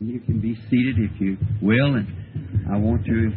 You can be seated if you will, and I want to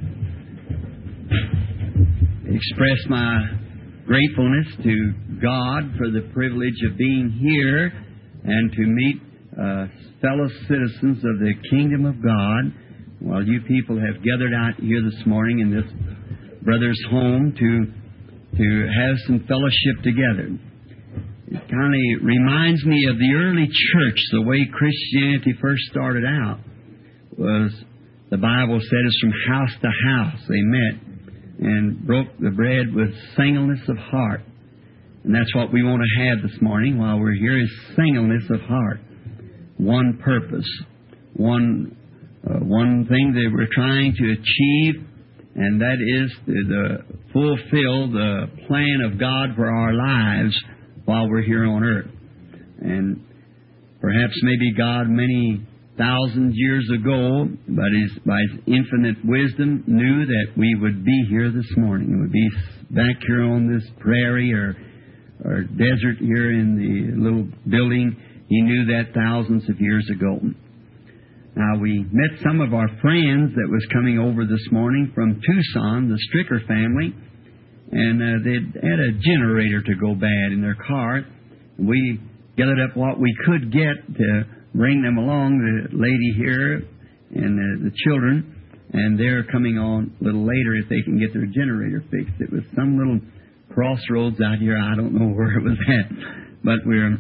express my gratefulness to God for the privilege of being here and to meet fellow citizens of the kingdom of God while you people have gathered out here this morning in this brother's home to have some fellowship together. It kind of reminds me of the early church. The way Christianity first started out was, the Bible said, it's from house to house they met and broke the bread with singleness of heart. And that's what we want to have this morning while we're here, is singleness of heart. One purpose, one thing that we're trying to achieve, and that is to fulfill the plan of God for our lives while we're here on earth. And perhaps maybe God many thousands years ago, by His infinite wisdom, knew that we would be here this morning. We would be back here on this prairie or desert here in the little building. He knew that thousands of years ago. Now, we met some of our friends that was coming over this morning from Tucson, the Stricker family, and they had a generator to go bad in their car. We gathered up what we could get to bring them along, the lady here and the children, and they're coming on a little later if they can get their generator fixed. It was some little crossroads out here. I don't know where it was at, but we're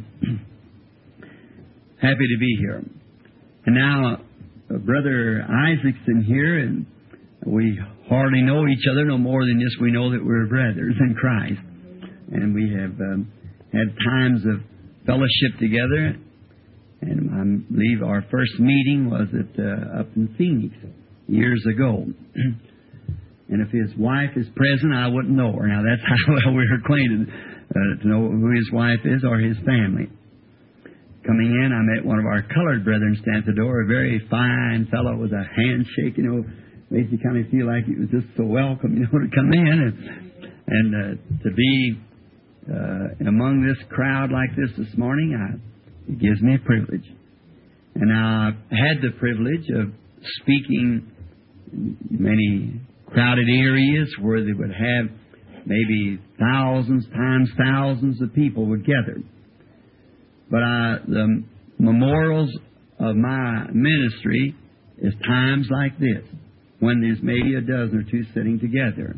happy to be here. And now, Brother Isaacson here, and we hardly know each other no more than just we know that we're brothers in Christ. And we have had times of fellowship together. And I believe our first meeting was up in Phoenix years ago. And if his wife is present, I wouldn't know her. Now, that's how well we're acquainted, to know who his wife is or his family. Coming in, I met one of our colored brethren stand at the door, a very fine fellow with a handshake, makes you kind of feel like it was just so welcome, to come in and to be among this crowd like this morning. It gives me a privilege. And I've had the privilege of speaking in many crowded areas where they would have maybe thousands times thousands of people would gather. But the memorials of my ministry is times like this, when there's maybe a dozen or two sitting together.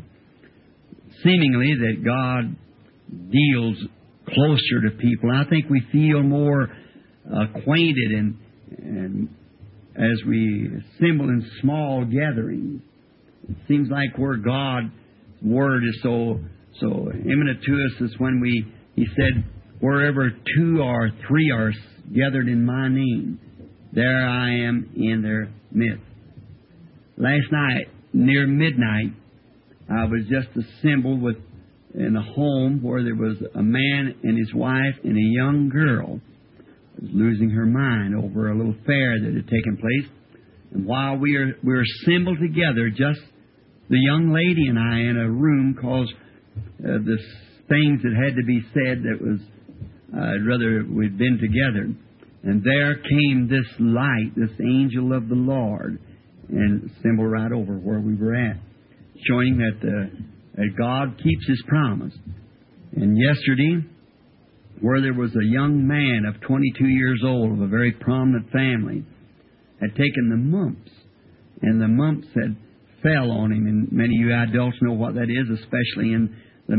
Seemingly that God deals closer to people. I think we feel more acquainted and as we assemble in small gatherings. It seems like where God's Word is so imminent to us is when He said, wherever two or three are gathered in my name, there I am in their midst. Last night, near midnight, I was just assembled in a home where there was a man and his wife and a young girl was losing her mind over a little affair that had taken place. And while we were assembled together, just the young lady and I in a room, because the things that had to be said that was, I'd rather we'd been together. And there came this light, this angel of the Lord, and assembled right over where we were at, showing that God keeps His promise. And yesterday, where there was a young man of 22 years old of a very prominent family, had taken the mumps, and the mumps had fell on him. And many of you adults know what that is, especially in the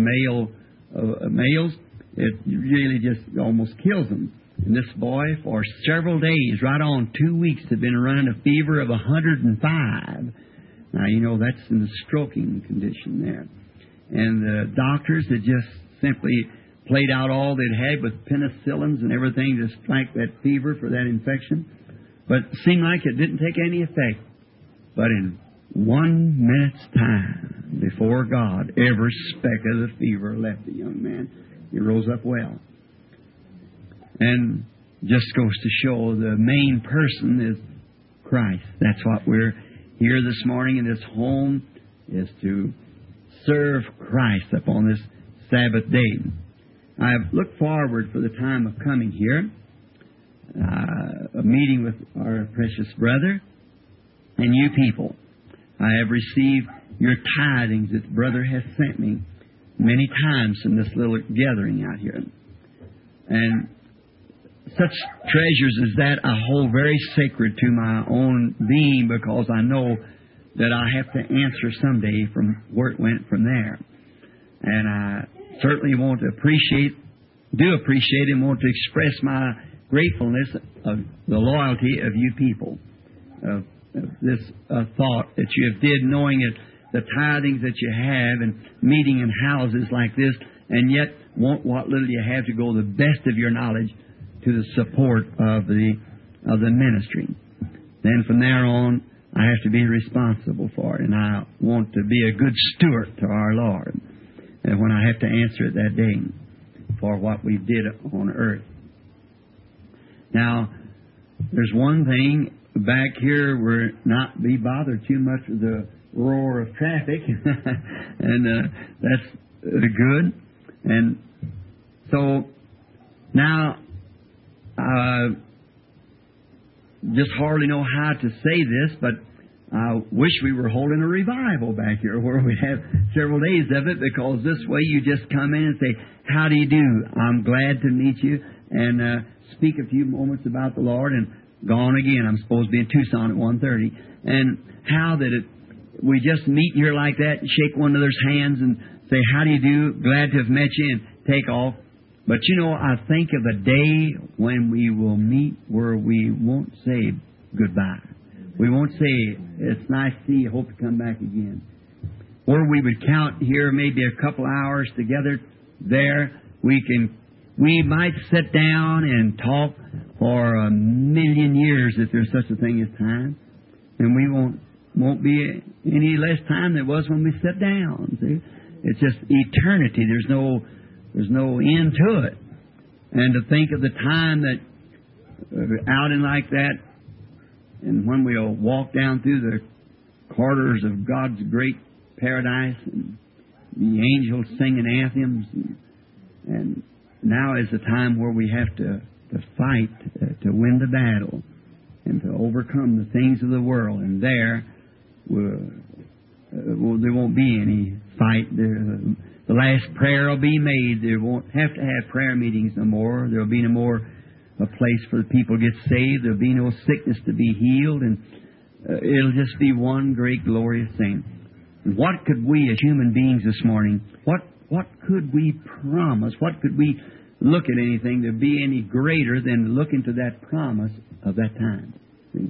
males. It really just almost kills them. And this boy, for several days, right on 2 weeks, had been running a fever of 105. Now, that's in the stroking condition there. And the doctors had just simply played out all they'd had with penicillins and everything to strike that fever for that infection. But it seemed like it didn't take any effect. But in 1 minute's time, before God, every speck of the fever left the young man. He rose up well. And just goes to show the main person is Christ. That's what we're here this morning in this home, is to serve Christ upon this Sabbath day. I've looked forward for the time of coming here. a meeting with our precious brother and you people. I have received your tithings that brother has sent me many times from this little gathering out here. And such treasures as that I hold very sacred to my own being, because I know that I have to answer someday from where it went from there. And I certainly want to appreciate and want to express my gratefulness of the loyalty of you people, of this thought that you have did, knowing that the tithings that you have and meeting in houses like this, and yet want what little you have to go the best of your knowledge to the support of the ministry. Then from there on, I have to be responsible for it, and I want to be a good steward to our Lord. And when I have to answer it that day for what we did on earth. Now, there's one thing back here, we're not be bothered too much with the roar of traffic, and that's good. And so now, just hardly know how to say this, but I wish we were holding a revival back here where we'd have several days of it, because this way you just come in and say, "How do you do? I'm glad to meet you," and speak a few moments about the Lord, and gone again. I'm supposed to be in Tucson at 1:30. And how that we just meet here like that and shake one another's hands and say, "How do you do? Glad to have met you," and take off. But you know, I think of a day when we will meet where we won't say goodbye. We won't say, "It's nice to see you, hope to come back again." Or we would count here maybe a couple hours together there. We might sit down and talk for 1,000,000 years if there's such a thing as time. And we won't be any less time than it was when we sat down. See? It's just eternity. There's no end to it. And to think of the time that out in like that, and when we'll walk down through the corridors of God's great paradise, and the angels singing anthems, and now is the time where we have to fight to win the battle and to overcome the things of the world. And there won't be any fight. The last prayer will be made. They won't have to have prayer meetings no more. There will be no more a place for the people to get saved. There will be no sickness to be healed, and it'll just be one great glorious thing. And what could we as human beings this morning, what could we promise? What could we look at anything to be any greater than look into that promise of that time? See?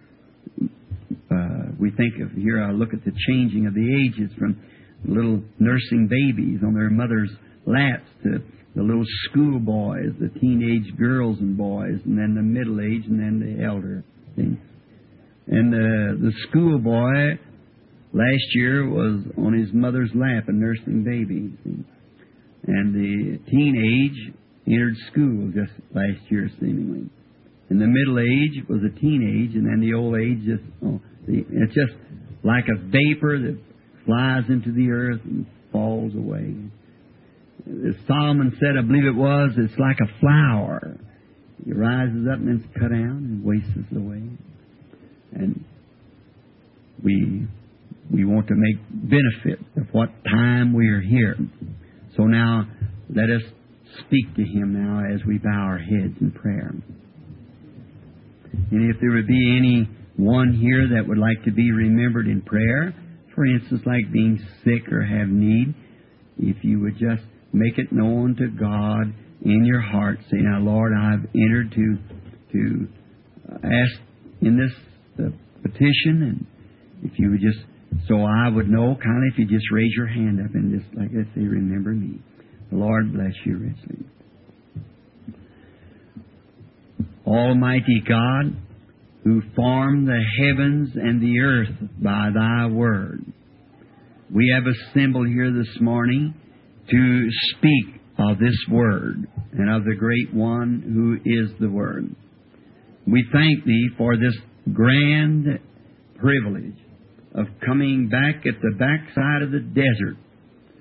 We think of here, I look at the changing of the ages from little nursing babies on their mother's laps to the little school boys, the teenage girls and boys, and then the middle age, and then the elder. See? And the school boy last year was on his mother's lap, a nursing baby. See? And the teenage entered school just last year, seemingly. And the middle age was a teenage, and then the old age it's just like a vapor that flies into the earth and falls away. As Solomon said, I believe it was, it's like a flower. It rises up and then it's cut down and wastes away. And we want to make benefit of what time we are here. So now, let us speak to Him now as we bow our heads in prayer. And if there would be any one here that would like to be remembered in prayer, for instance, like being sick or have need, if you would just make it known to God in your heart, say, "Now, Lord, I've entered to ask in this petition," and if you would just, so I would know, kind of, if you just raise your hand up and just, like I say, remember me. The Lord bless you richly. Almighty God, who formed the heavens and the earth by Thy word, we have assembled here this morning to speak of this word and of the great one who is the Word. We thank Thee for this grand privilege of coming back at the backside of the desert.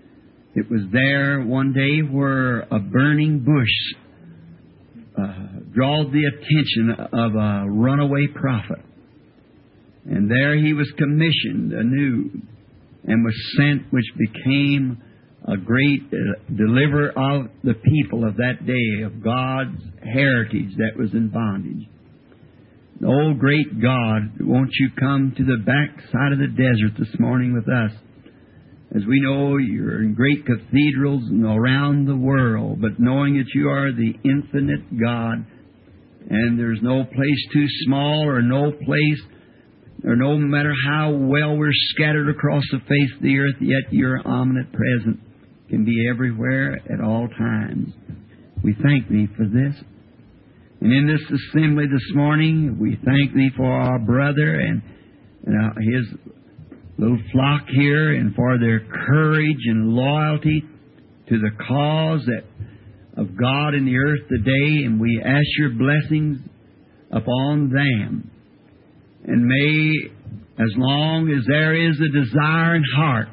It was there one day where a burning bush draws the attention of a runaway prophet. And there he was commissioned anew and was sent, which became a great deliverer of the people of that day, of God's heritage that was in bondage. Oh, great God, won't you come to the backside of the desert this morning with us? As we know, you're in great cathedrals and around the world, but knowing that you are the infinite God, and there's no place too small or no place, or no matter how well we're scattered across the face of the earth, yet your omnipresent presence can be everywhere at all times. We thank Thee for this. And in this assembly this morning, we thank Thee for our brother and his little flock here, and for their courage and loyalty to the cause of God in the earth today. And we ask your blessings upon them. And may, as long as there is a desire in heart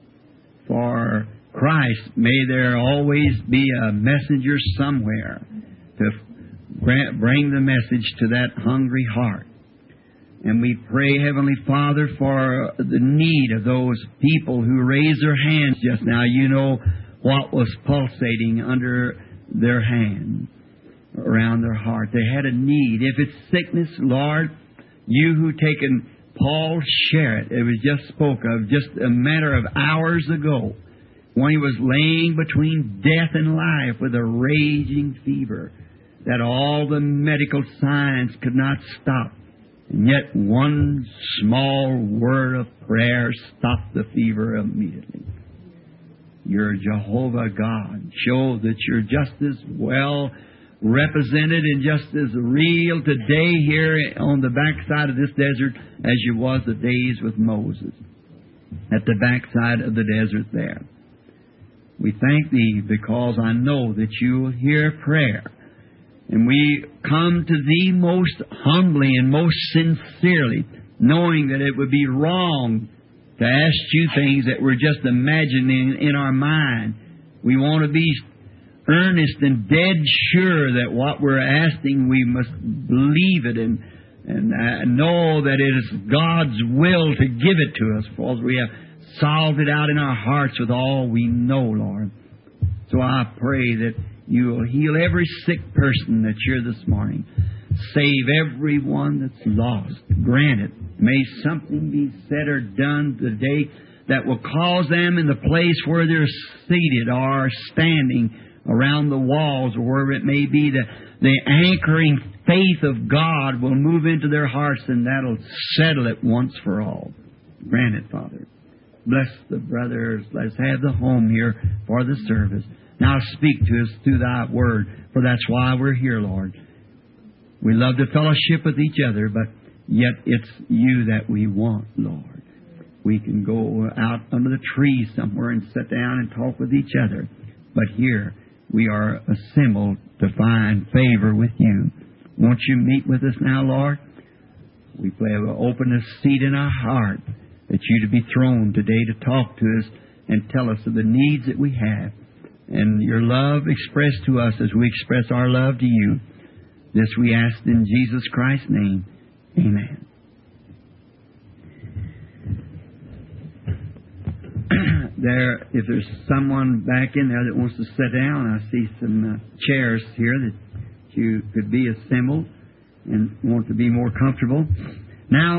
for Christ, may there always be a messenger somewhere to bring the message to that hungry heart. And we pray, Heavenly Father, for the need of those people who raised their hands just now. You know what was pulsating under their hand, around their heart. They had a need. If it's sickness, Lord, you who taken Paul Sherritt, it was just spoke of just a matter of hours ago, when he was laying between death and life with a raging fever that all the medical science could not stop. And yet one small word of prayer stopped the fever immediately. You're Jehovah God. Show that you're just as well represented and just as real today here on the backside of this desert as you was the days with Moses at the backside of the desert there. We thank Thee because I know that you hear prayer. And we come to Thee most humbly and most sincerely, knowing that it would be wrong to ask you things that we're just imagining in our mind. We want to be earnest and dead sure that what we're asking, we must believe it and know that it is God's will to give it to us, because we have solved it out in our hearts with all we know, Lord. So I pray that you will heal every sick person that's here this morning. Save everyone that's lost. Grant it. May something be said or done today that will cause them in the place where they're seated or standing around the walls, or wherever it may be, the anchoring faith of God will move into their hearts, and that'll settle it once for all. Grant it, Father. Bless the brothers. Let's have the home here for the service. Now speak to us through Thy Word, for that's why we're here, Lord. We love to fellowship with each other, but yet it's you that we want, Lord. We can go out under the trees somewhere and sit down and talk with each other, but here we are assembled to find favor with you. Won't you meet with us now, Lord? We pray open a seat in our heart that you to be thrown today to talk to us and tell us of the needs that we have, and your love expressed to us as we express our love to you. This we ask in Jesus Christ's name. Amen. If there's someone back in there that wants to sit down, I see some chairs here that you could be assembled and want to be more comfortable. Now,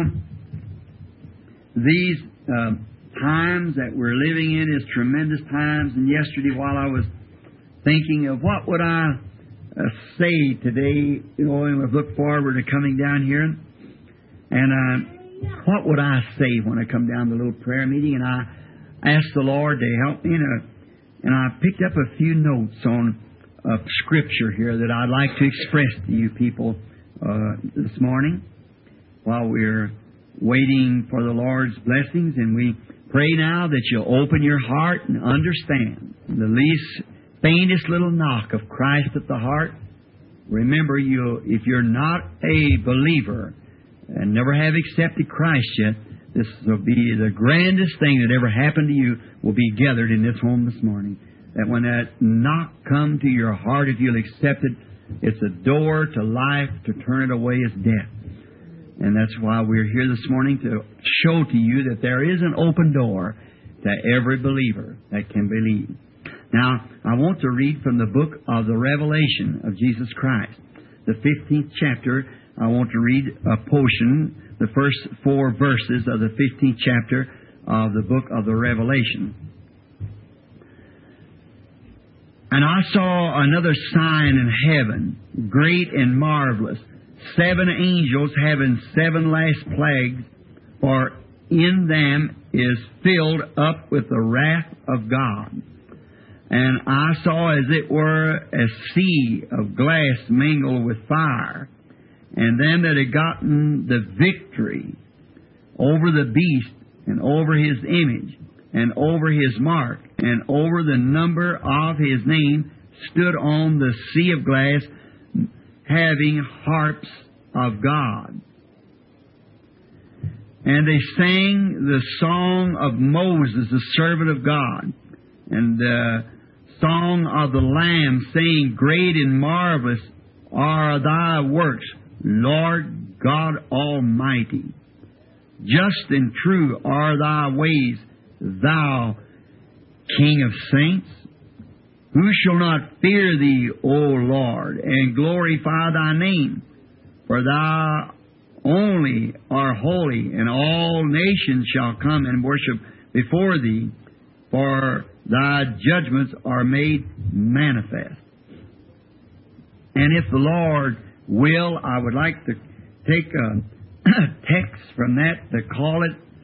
these times that we're living in is tremendous times. And yesterday, while I was thinking of what would I say today, and I look forward to coming down here, and what would I say when I come down to the little prayer meeting? And I asked the Lord to help me, and I picked up a few notes on Scripture here that I'd like to express to you people this morning while we're waiting for the Lord's blessings. And we pray now that you'll open your heart and understand the least faintest little knock of Christ at the heart. Remember, if you're not a believer and never have accepted Christ yet, this will be the grandest thing that ever happened to you will be gathered in this home this morning. That when that knock come to your heart, if you'll accept it, It's a door to life. To turn it away is death. And that's why we're here this morning to show to you that there is an open door to every believer that can believe. Now, I want to read from the book of the Revelation of Jesus Christ, the 15th chapter. I want to read a portion, the first 4 verses of the 15th chapter of the book of the Revelation. And I saw another sign in heaven, great and marvelous, 7 angels having 7 last plagues, for in them is filled up with the wrath of God. And I saw as it were a sea of glass mingled with fire, and them that had gotten the victory over the beast, and over his image, and over his mark, and over the number of his name, stood on the sea of glass, having harps of God. And they sang the song of Moses, the servant of God, and the song of the Lamb, saying, Great and marvelous are thy works, Lord God Almighty. Just and true are thy ways, thou King of saints. Who shall not fear thee, O Lord, and glorify thy name? For thou only art holy, and all nations shall come and worship before thee, for thy judgments are made manifest. And if the Lord will, I would like to take a text from that to call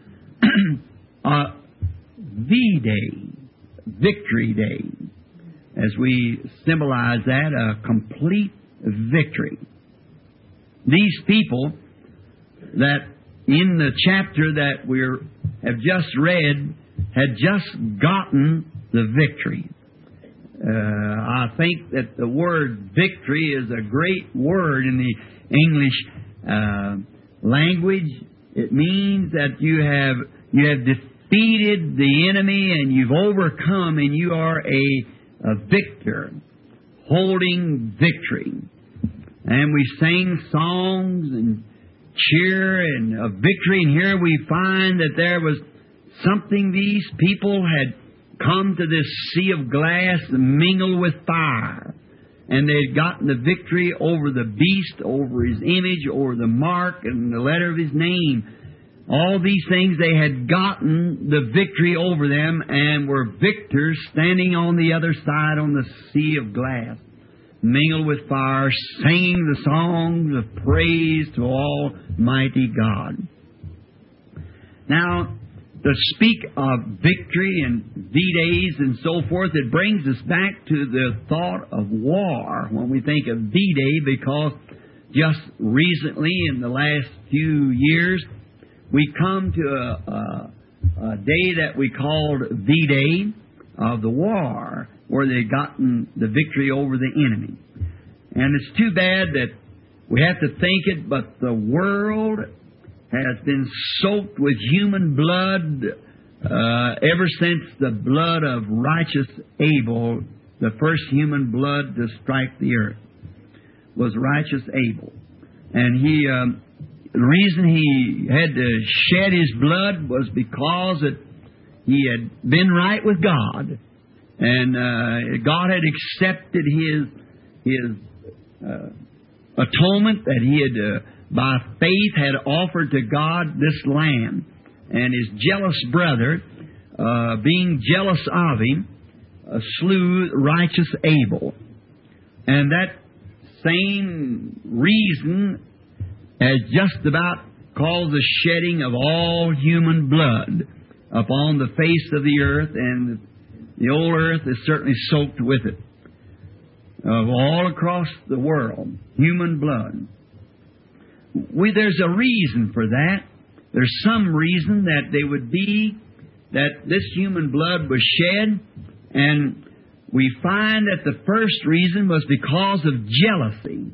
it V-Day, Victory Day, as we symbolize that, a complete victory. These people that in the chapter that we have just read had just gotten the victory. I think that the word victory is a great word in the English language. It means that you have defeated the enemy and you've overcome, and you are a victor, holding victory. And we sing songs and cheer and a victory, and here we find that there was something. These people had come to this sea of glass mingled with fire, and they had gotten the victory over the beast, over his image, over the mark and the letter of his name. All these things, they had gotten the victory over them and were victors standing on the other side on the sea of glass, mingled with fire, singing the songs of praise to Almighty God. Now, to speak of victory and V-Days and so forth, it brings us back to the thought of war when we think of V-Day, because just recently, in the last few years, we come to a day that we called V-Day of the war, where they'd gotten the victory over the enemy. And it's too bad that we have to think it, but the world has been soaked with human blood ever since the blood of righteous Abel, the first human blood to strike the earth, was righteous Abel. And the reason he had to shed his blood was because that he had been right with God, and God had accepted his atonement, that he had by faith had offered to God this lamb. And his jealous brother, being jealous of him, slew righteous Abel. And that same reason has just about caused the shedding of all human blood upon the face of the earth, and the old earth is certainly soaked with it. Of all across the world, human blood. There's a reason for that. There's some reason that they would be, that this human blood was shed, and we find that the first reason was because of jealousy.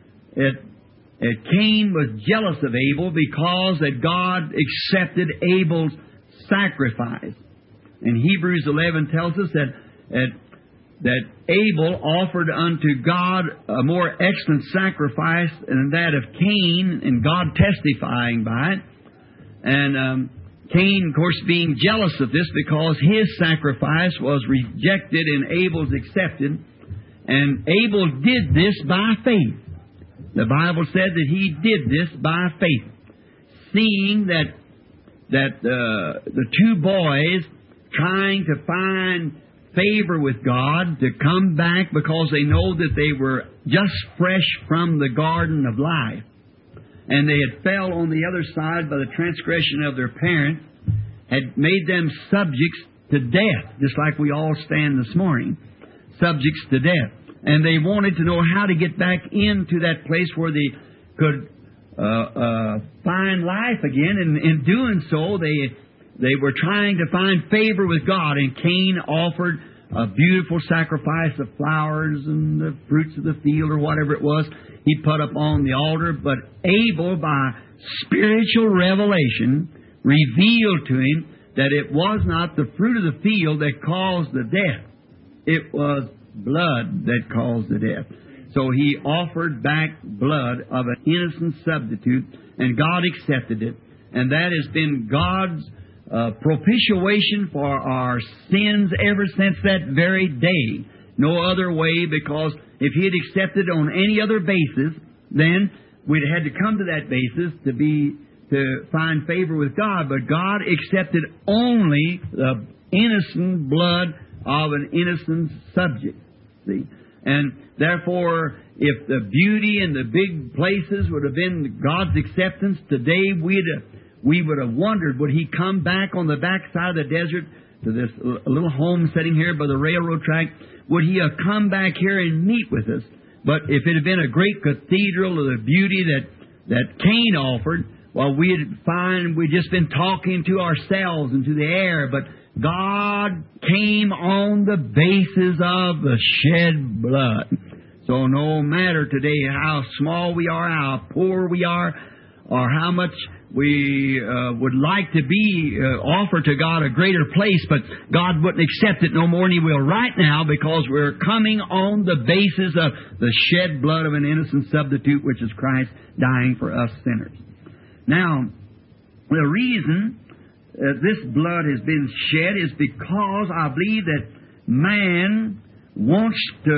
Cain was jealous of Abel because that God accepted Abel's sacrifice. And Hebrews 11 tells us that that Abel offered unto God a more excellent sacrifice than that of Cain, and God testifying by it. And Cain, of course, being jealous of this because his sacrifice was rejected and Abel's accepted. And Abel did this by faith. The Bible said that he did this by faith, seeing that the two boys trying to find favor with God to come back because they know that they were just fresh from the garden of life, and they had fell on the other side by the transgression of their parents, had made them subjects to death, just like we all stand this morning, subjects to death. And they wanted to know how to get back into that place where they could find life again. And in doing so, they were trying to find favor with God. And Cain offered a beautiful sacrifice of flowers and the fruits of the field or whatever it was he put up on the altar. But Abel, by spiritual revelation, revealed to him that it was not the fruit of the field that caused the death. It was blood that caused the death. So he offered back blood of an innocent substitute, and God accepted it. And that has been God's propitiation for our sins ever since that very day. No other way, because if he had accepted on any other basis, then we'd had to come to that basis to find favor with God. But God accepted only the innocent blood of an innocent subject. See? And therefore, if the beauty and the big places would have been God's acceptance today, we would have wondered, would He come back on the backside of the desert to this little home sitting here by the railroad track? Would He have come back here and meet with us? But if it had been a great cathedral of the beauty that Cain offered, well, we'd just been talking to ourselves and to the air. But God came on the basis of the shed blood. So no matter today how small we are, how poor we are, or how much we would like to be offer to God a greater place, but God wouldn't accept it no more than He will right now, because we're coming on the basis of the shed blood of an innocent substitute, which is Christ dying for us sinners. Now, the reason this blood has been shed is because I believe that man wants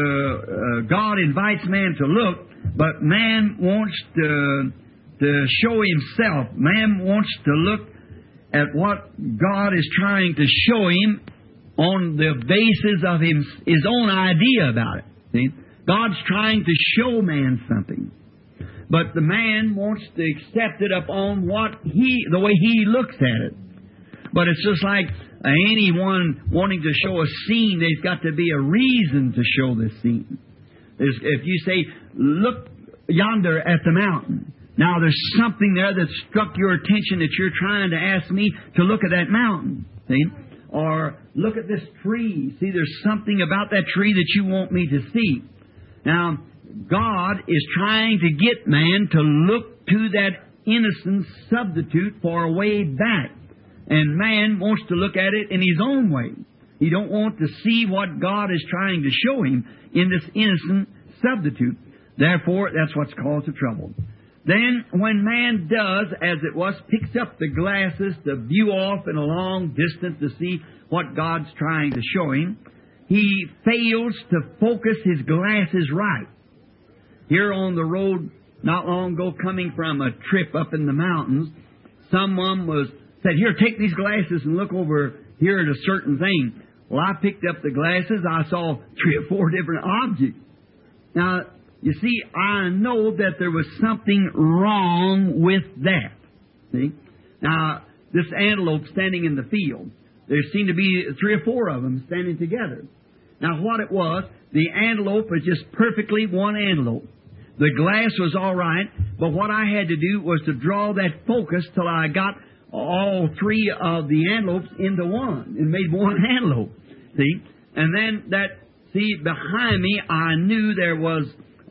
to, God invites man to look, but man wants to show himself. Man wants to look at what God is trying to show him on the basis of his own idea about it. See? God's trying to show man something, but the man wants to accept it upon the way he looks at it. But it's just like anyone wanting to show a scene, there's got to be a reason to show this scene. If you say, look yonder at the mountain, now there's something there that struck your attention that you're trying to ask me to look at that mountain. See? Or look at this tree. See, there's something about that tree that you want me to see. Now, God is trying to get man to look to that innocent substitute for a way back. And man wants to look at it in his own way. He don't want to see what God is trying to show him in this innocent substitute. Therefore, that's what's caused the trouble. Then, when man does, as it was, picks up the glasses to view off in a long distance to see what God's trying to show him, he fails to focus his glasses right. Here on the road, not long ago, coming from a trip up in the mountains, someone said, here, take these glasses and look over here at a certain thing. Well, I picked up the glasses. I saw 3 or 4 different objects. Now, you see, I know that there was something wrong with that. See? Now, this antelope standing in the field, there seemed to be 3 or 4 of them standing together. Now, what it was, the antelope was just perfectly one antelope. The glass was all right, but what I had to do was to draw that focus till I got all 3 of the antelopes into one and made one antelope. See? And then behind me, I knew there was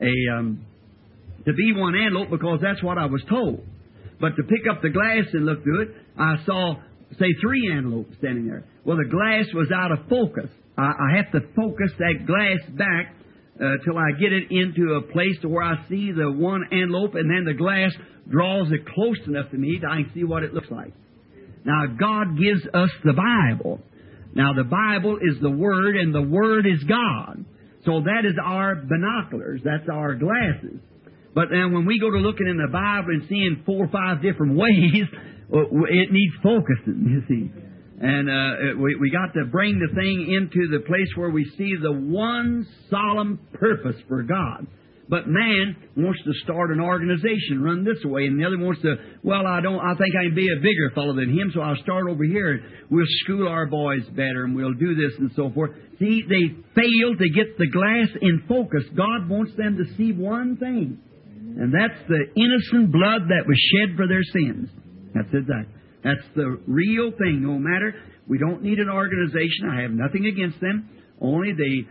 to be one antelope because that's what I was told. But to pick up the glass and look through it, I saw, say, 3 antelopes standing there. Well, the glass was out of focus. I have to focus that glass back till I get it into a place to where I see the one envelope, and then the glass draws it close enough to me that I can see what it looks like. Now, God gives us the Bible. Now, the Bible is the Word, and the Word is God. So that is our binoculars. That's our glasses. But then when we go to looking in the Bible and seeing 4 or 5 different ways, it needs focusing, you see. And we got to bring the thing into the place where we see the one solemn purpose for God. But man wants to start an organization, run this way, and the other wants to, well, I think I can be a bigger fellow than him, so I'll start over here. We'll school our boys better, and we'll do this and so forth. See, they fail to get the glass in focus. God wants them to see one thing, and that's the innocent blood that was shed for their sins. That's it. That's the real thing. No matter, we don't need an organization. I have nothing against them. Only the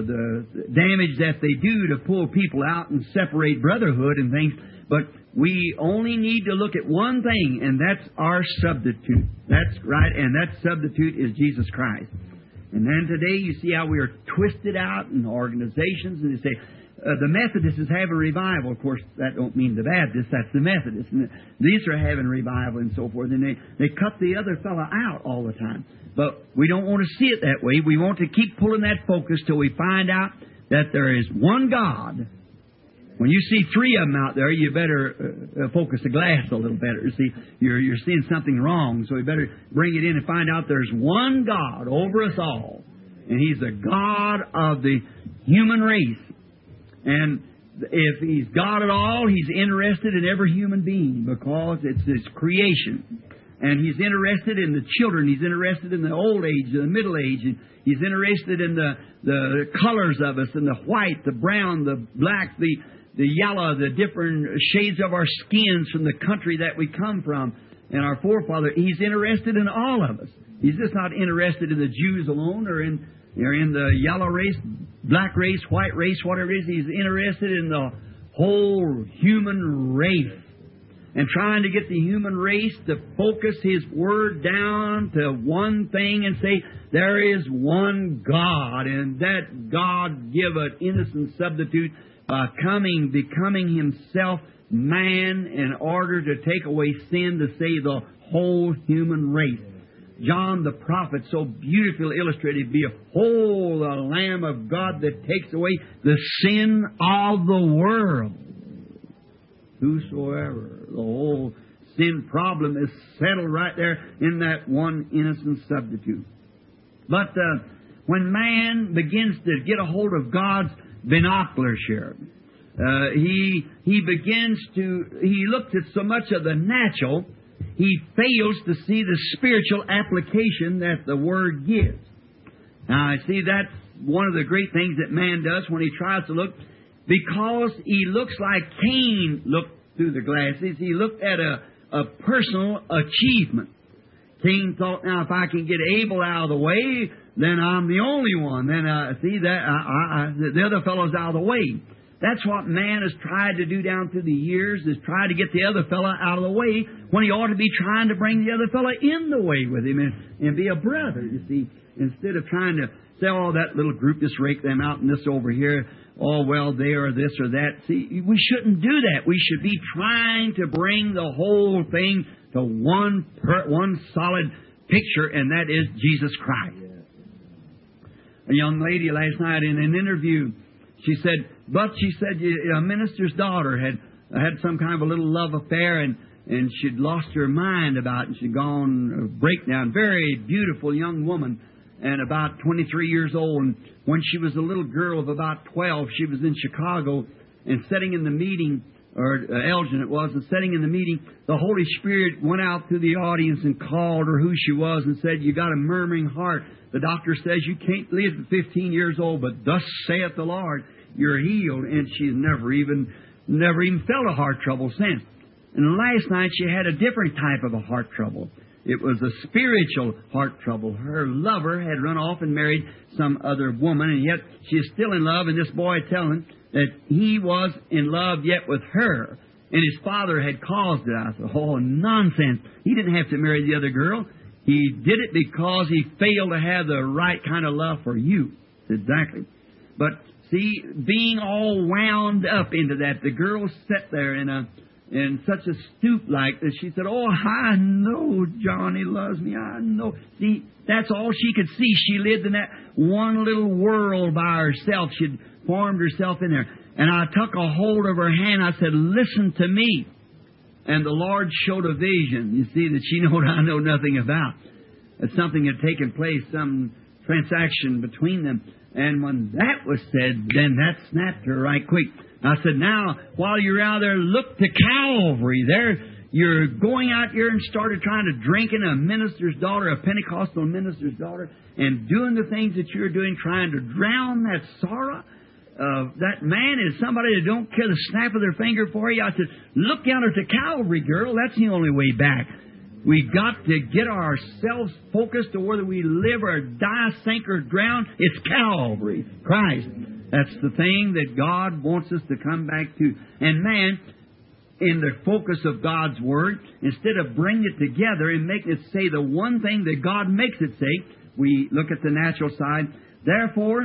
damage that they do to pull people out and separate brotherhood and things. But we only need to look at one thing, and that's our substitute. That's right, and that substitute is Jesus Christ. And then today you see how we are twisted out in organizations, and they say, the Methodists is having revival. Of course, that don't mean the Baptists, that's the Methodists. And these are having revival and so forth. And they cut the other fellow out all the time. But we don't want to see it that way. We want to keep pulling that focus till we find out that there is one God. When you see 3 of them out there, you better focus the glass a little better. See, you're seeing something wrong, so you better bring it in and find out there's one God over us all. And He's the God of the human race. And if He's God at all, He's interested in every human being because it's His creation. And He's interested in the children. He's interested in the old age, the middle age. And He's interested in the colors of us, and the white, the brown, the black, the yellow, the different shades of our skins from the country that we come from and our forefather. He's interested in all of us. He's just not interested in the Jews alone or in the yellow race, black race, white race, whatever it is. He's interested in the whole human race and trying to get the human race to focus His Word down to one thing and say, there is one God, and that God give an innocent substitute by becoming Himself man in order to take away sin, to save the whole human race. John the prophet so beautifully illustrated, behold the Lamb of God that takes away the sin of the world. Whosoever. The whole sin problem is settled right there in that one innocent substitute. But when man begins to get a hold of God's binoculars here, he looks at so much of the natural, he fails to see the spiritual application that the Word gives. Now, I see that's one of the great things that man does when he tries to look, because he looks like Cain looked through the glasses. He looked at a personal achievement. Cain thought, now, if I can get Abel out of the way, then I'm the only one. Then, the other fellow's out of the way. That's what man has tried to do down through the years, is try to get the other fellow out of the way when he ought to be trying to bring the other fellow in the way with him and be a brother, you see, instead of trying to say, oh, that little group, just rake them out and this over here, oh, well, they are this or that. See, we shouldn't do that. We should be trying to bring the whole thing to one solid picture, and that is Jesus Christ. A young lady last night in an interview, she said, a minister's daughter had some kind of a little love affair, and she'd lost her mind about it, and she'd gone breakdown. Very beautiful young woman, and about 23 years old. And when she was a little girl of about 12, she was in Chicago, and sitting in the meeting, or Elgin it was, and sitting in the meeting, the Holy Spirit went out to the audience and called her who she was and said, you got a murmuring heart. The doctor says you can't live at 15 years old, but thus saith the Lord, you're healed. And she's never even felt a heart trouble since. And last night she had a different type of a heart trouble. It was a spiritual heart trouble. Her lover had run off and married some other woman, and yet she is still in love, and this boy telling that he was in love yet with her, and his father had caused it. I said, oh, nonsense. He didn't have to marry the other girl. He did it because He failed to have the right kind of love for you. Exactly. But see, being all wound up into that, the girl sat there in such a stoop like that. She said, "Oh, I know Johnny loves me. I know." See, that's all she could see. She lived in that one little world by herself. She'd formed herself in there. And I took a hold of her hand. I said, "Listen to me." And the Lord showed a vision, you see, that she knew I know nothing about. That something had taken place, some transaction between them. And when that was said, then that snapped her right quick. I said, "Now, while you're out there, look to Calvary. There, you're going out here and started trying to drink in a minister's daughter, a Pentecostal minister's daughter, and doing the things that you're doing, trying to drown that sorrow. That man is somebody that don't care the snap of their finger for you." I said, "Look down to Calvary, girl. That's the only way back. We've got to get ourselves focused to whether we live or die, sink or drown. It's Calvary, Christ. That's the thing that God wants us to come back to." And man, in the focus of God's Word, instead of bringing it together and making it say the one thing that God makes it say, we look at the natural side. Therefore,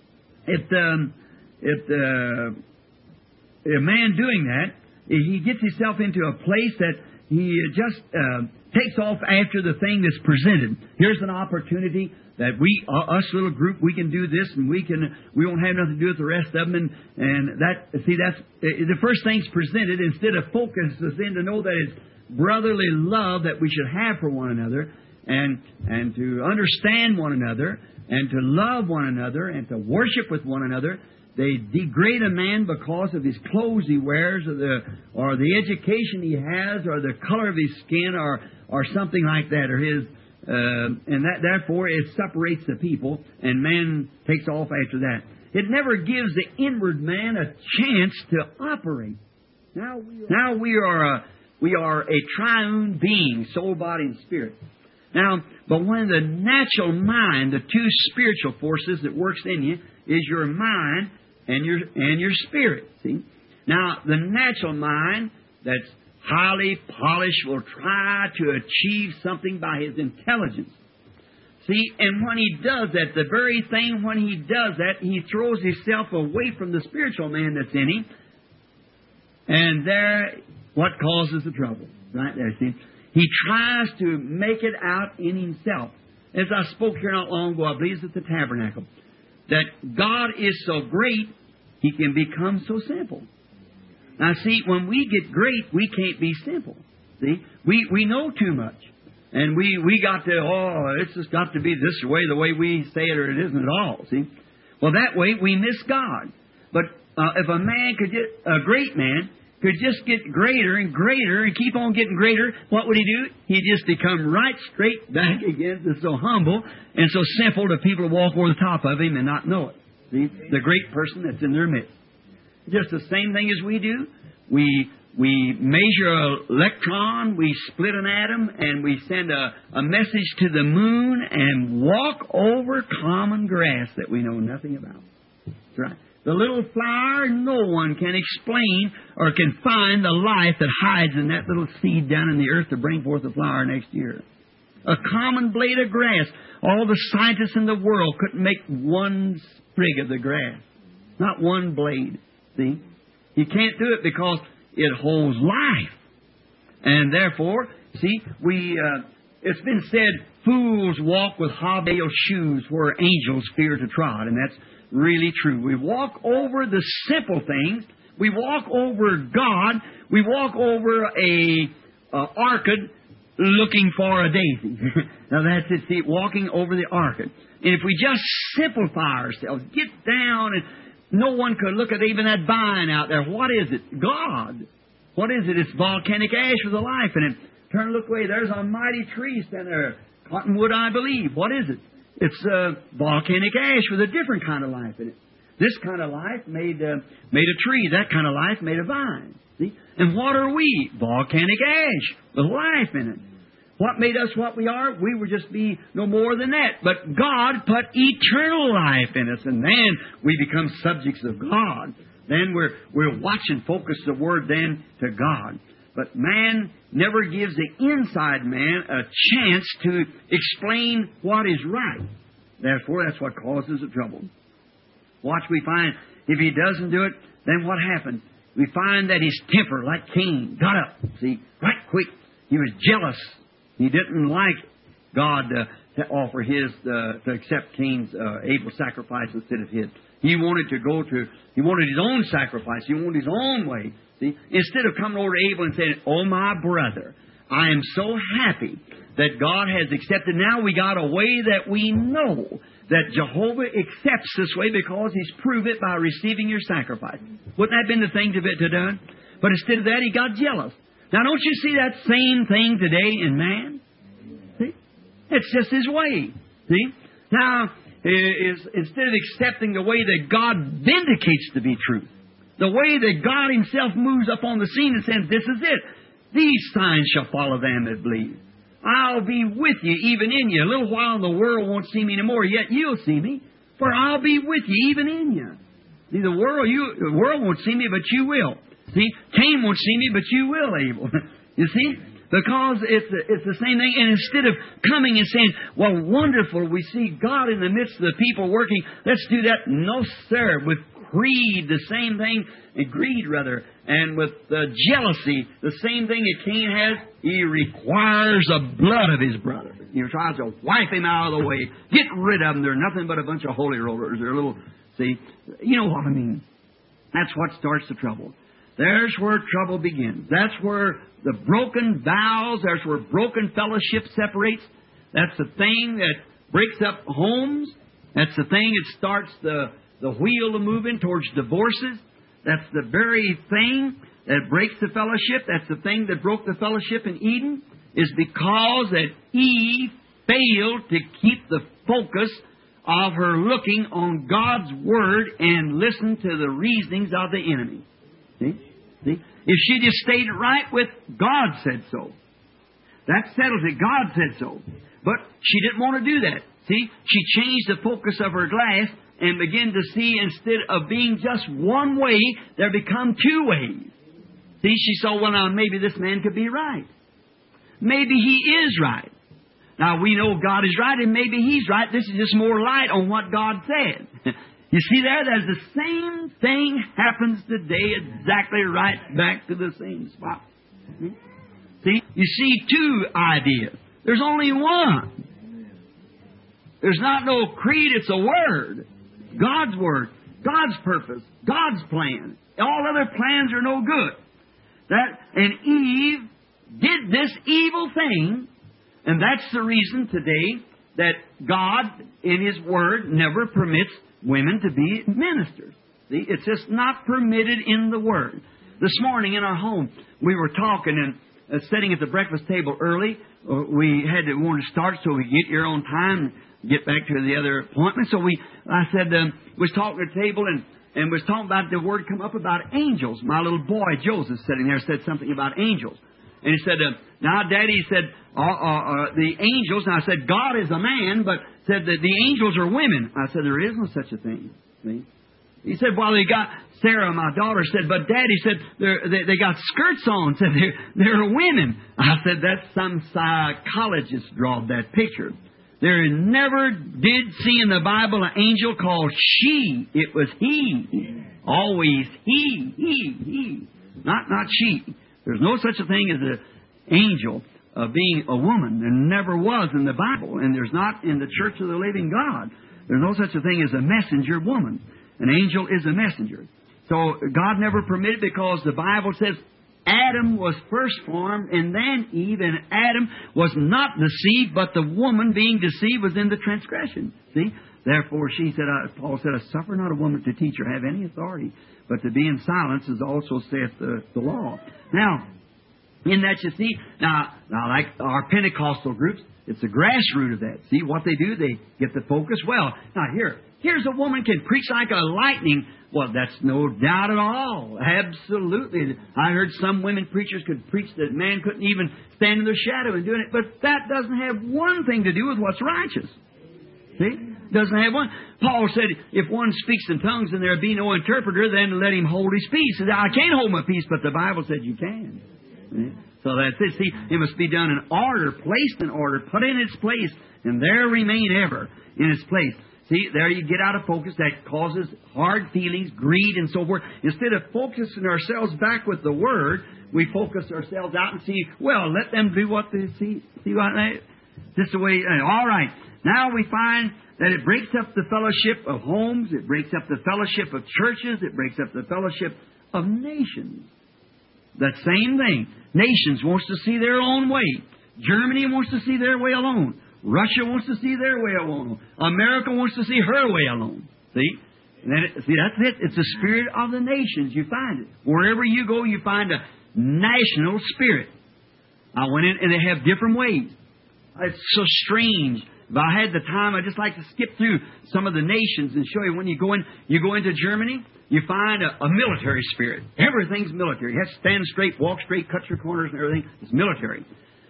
a man doing that, he gets himself into a place that he just takes off after the thing that's presented. Here's an opportunity that us little group, we can do this, and we won't have nothing to do with the rest of them. And that's the first thing's presented. Instead of focus is in to know that it's brotherly love that we should have for one another, and to understand one another, and to love one another, and to worship with one another. They degrade a man because of his clothes he wears, or the education he has, or the color of his skin, or something like that, or his. And that, therefore, it separates the people, and man takes off after that. It never gives the inward man a chance to operate. Now we are a triune being, soul, body, and spirit. Now, but when the natural mind, the two spiritual forces that works in you, is your mind and your spirit. See? Now, the natural mind that's highly polished will try to achieve something by his intelligence. See, and when he does that, the very thing when he does that, he throws himself away from the spiritual man that's in him. And there, what causes the trouble? Right there, see? He tries to make it out in himself. As I spoke here not long ago, I believe it's at the tabernacle, that God is so great, He can become so simple. Now, see, when we get great, we can't be simple. See? We know too much. And we got to, it's just got to be this way, the way we say it, or it isn't at all. See? Well, that way we miss God. But if a man could get, a great man, could just get greater and greater and keep on getting greater, what would he do? He'd just become right straight back again to so humble and so simple that people would walk over the top of him and not know it. See? The great person that's in their midst. Just the same thing as we do. We measure an electron, we split an atom, and we send a message to the moon and walk over common grass that we know nothing about. That's right. The little flower, no one can explain or can find the life that hides in that little seed down in the earth to bring forth a flower next year. A common blade of grass. All the scientists in the world couldn't make one sprig of the grass. Not one blade. See? You can't do it because it holds life. And therefore, see, it's been said, fools walk with hobnailed shoes where angels fear to trod. And that's really true. We walk over the simple things. We walk over God. We walk over a orchid looking for a daisy. Now that's it. See, walking over the orchid. And if we just simplify ourselves, get down, and no one could look at even that vine out there. What is it? God. What is it? It's volcanic ash with a life in it. Turn and look away. There's a mighty tree standing there. Cottonwood, I believe. What is it? It's volcanic ash with a different kind of life in it. This kind of life made a tree. That kind of life made a vine. See? And what are we? Volcanic ash with life in it. What made us what we are? We would just be no more than that. But God put eternal life in us, and then we become subjects of God. Then we're watching, focus the Word then to God. But man never gives the inside man a chance to explain what is right. Therefore, that's what causes the trouble. Watch, we find if he doesn't do it, then what happens? We find that his temper, like Cain, got up. See, right quick. He was jealous. He didn't like God to offer to accept Cain's Abel's sacrifice instead of his. He wanted he wanted his own sacrifice. He wanted his own way. See, instead of coming over to Abel and saying, "Oh, my brother, I am so happy that God has accepted." Now we got a way that we know that Jehovah accepts this way because He's proved it by receiving your sacrifice. Wouldn't that have been the thing to done? But instead of that, he got jealous. Now, don't you see that same thing today in man? See? It's just his way. See? Now, instead of accepting the way that God vindicates to be truth, the way that God Himself moves up on the scene and says, "This is it. These signs shall follow them that believe. I'll be with you, even in you. A little while and the world won't see me anymore, yet you'll see me, for I'll be with you, even in you." See, the world won't see me, but you will. See, Cain won't see me, but you will, Abel. You see? Because it's the same thing. And instead of coming and saying, "Well, wonderful, we see God in the midst of the people working, let's do that." No, sir. With greed, the same thing, and with jealousy, the same thing that Cain has, he requires the blood of his brother. He tries to wipe him out of the way. Get rid of them. They're nothing but a bunch of holy rollers. They're little, see, you know what I mean. That's what starts the trouble. There's where trouble begins. That's where the broken vows, there's where broken fellowship separates. That's the thing that breaks up homes. That's the thing that starts the wheel of moving towards divorces. That's the very thing that breaks the fellowship. That's the thing that broke the fellowship in Eden, is because that Eve failed to keep the focus of her looking on God's Word and listen to the reasonings of the enemy. See? If she just stayed right with God said so, that settles it. God said so. But she didn't want to do that. See? She changed the focus of her glass and began to see, instead of being just one way, there become two ways. See, she saw, well, now maybe this man could be right. Maybe he is right. Now, we know God is right, and maybe he's right. This is just more light on what God said. You see there's the same thing happens today, exactly right back to the same spot. See, you see two ideas. There's only one. There's not no creed, it's a word. God's Word, God's purpose, God's plan. All other plans are no good. And Eve did this evil thing, and that's the reason today that God, in His Word, never permits women to be ministers. See, it's just not permitted in the Word. This morning in our home, we were talking and sitting at the breakfast table early. We wanted to start so we get here on time, get back to the other appointment. So I said, was talking at the table and was talking about the word come up about angels. My little boy, Joseph, sitting there, said something about angels. And he said, now, Daddy, he said, the angels, and I said, God is a man, but said that the angels are women. I said, there is no such a thing. See? He said, well, they got, Sarah, my daughter, said, but Daddy said, they got skirts on, said they're women. I said, that's some psychologist drawed that picture. There never did see in the Bible an angel called she. It was he. Always he. Not she. There's no such a thing as an angel being a woman. There never was in the Bible, and there's not in the Church of the Living God. There's no such a thing as a messenger woman. An angel is a messenger. So God never permitted, because the Bible says Adam was first formed, and then Eve, and Adam was not deceived, but the woman being deceived was in the transgression. See? Therefore, she said, Paul said, I suffer not a woman to teach or have any authority, but to be in silence, as also saith the law. Now, in that you see, now like our Pentecostal groups, it's the grassroots of that. See what they do? They get the focus. Well, now here's a woman can preach like a lightning. Well, that's no doubt at all. Absolutely. I heard some women preachers could preach that man couldn't even stand in their shadow and doing it. But that doesn't have one thing to do with what's righteous. See? Doesn't have one. Paul said, if one speaks in tongues and there be no interpreter, then let him hold his peace. He said, I can't hold my peace, but the Bible said you can. So that's it. See, it must be done in order, placed in order, put in its place, and there remain ever in its place. See, there you get out of focus. That causes hard feelings, greed, and so forth. Instead of focusing ourselves back with the Word, we focus ourselves out and see, well, let them do what they see. See what they... Just the way... all right. Now we find that it breaks up the fellowship of homes. It breaks up the fellowship of churches. It breaks up the fellowship of nations. That same thing. Nations wants to see their own way. Germany wants to see their way alone. Russia wants to see their way alone. America wants to see her way alone. See? And then see, that's it. It's the spirit of the nations. You find it. Wherever you go, you find a national spirit. I went in, and they have different ways. It's so strange. If I had the time, I'd just like to skip through some of the nations and show you. When you go into Germany, you find a military spirit. Everything's military. You have to stand straight, walk straight, cut your corners and everything. It's military.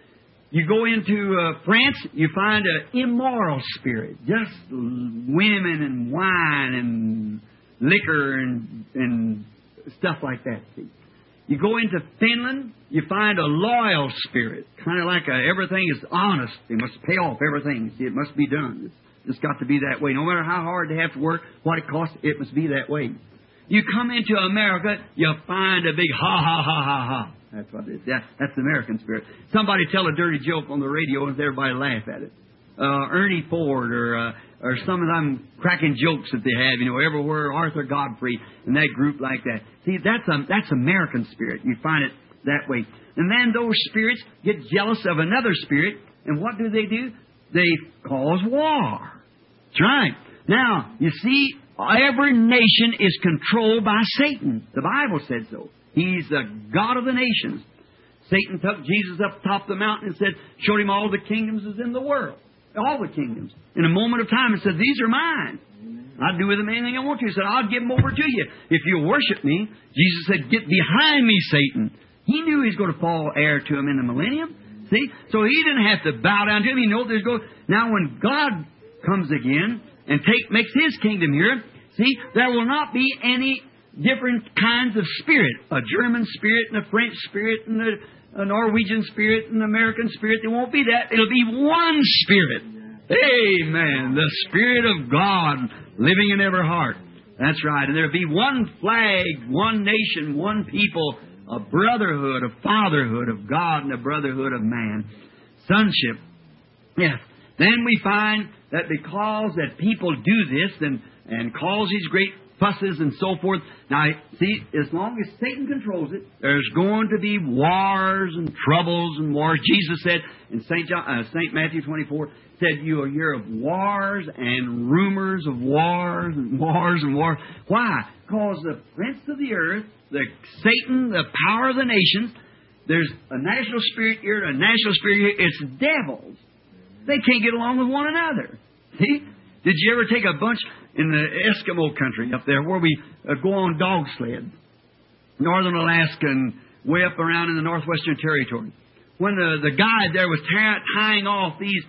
You go into France, you find an immoral spirit. Just women and wine and liquor and stuff like that. See? You go into Finland, you find a loyal spirit. Kind of like everything is honest. They must pay off everything. See, it must be done. It's got to be that way. No matter how hard they have to work, what it costs, it must be that way. You come into America, you find a big ha, ha, ha, ha, ha. That's what it is. That's the American spirit. Somebody tell a dirty joke on the radio and everybody laugh at it. Ernie Ford or some of them cracking jokes that they have, everywhere, Arthur Godfrey and that group like that. See, that's American spirit. You find it that way. And then those spirits get jealous of another spirit, and what do? They cause war. That's right. Now, you see, every nation is controlled by Satan. The Bible said so. He's the God of the nations. Satan took Jesus up top of the mountain and showed him all the kingdoms is in the world. All the kingdoms. In a moment of time, and said, these are mine. I'll do with them anything I want to. He said, I'll give them over to you. If you worship me, Jesus said, get behind me, Satan. He knew he was going to fall heir to him in the millennium. See? So he didn't have to bow down to him. He knew there's going. Now when God comes again and makes His kingdom here, see, there will not be any different kinds of spirit. A German spirit and a French spirit and a Norwegian spirit and an American spirit. There won't be that. It'll be one spirit. Amen. The Spirit of God living in every heart. That's right. And there'll be one flag, one nation, one people, a brotherhood, a fatherhood of God and a brotherhood of man. Sonship. Yes. Then we find that because that people do this and cause these great fusses and so forth. Now, see, as long as Satan controls it, there's going to be wars and troubles and wars. Jesus said in St. Matthew 24, said you will hear of wars and rumors of wars and wars and wars. Why? Because the prince of the earth, Satan, the power of the nations, there's a national spirit here, a national spirit here. It's devils. They can't get along with one another. See? Did you ever take a bunch in the Eskimo country up there where we go on dog sled? Northern Alaska and way up around in the Northwestern Territory. When the guide there was tying off these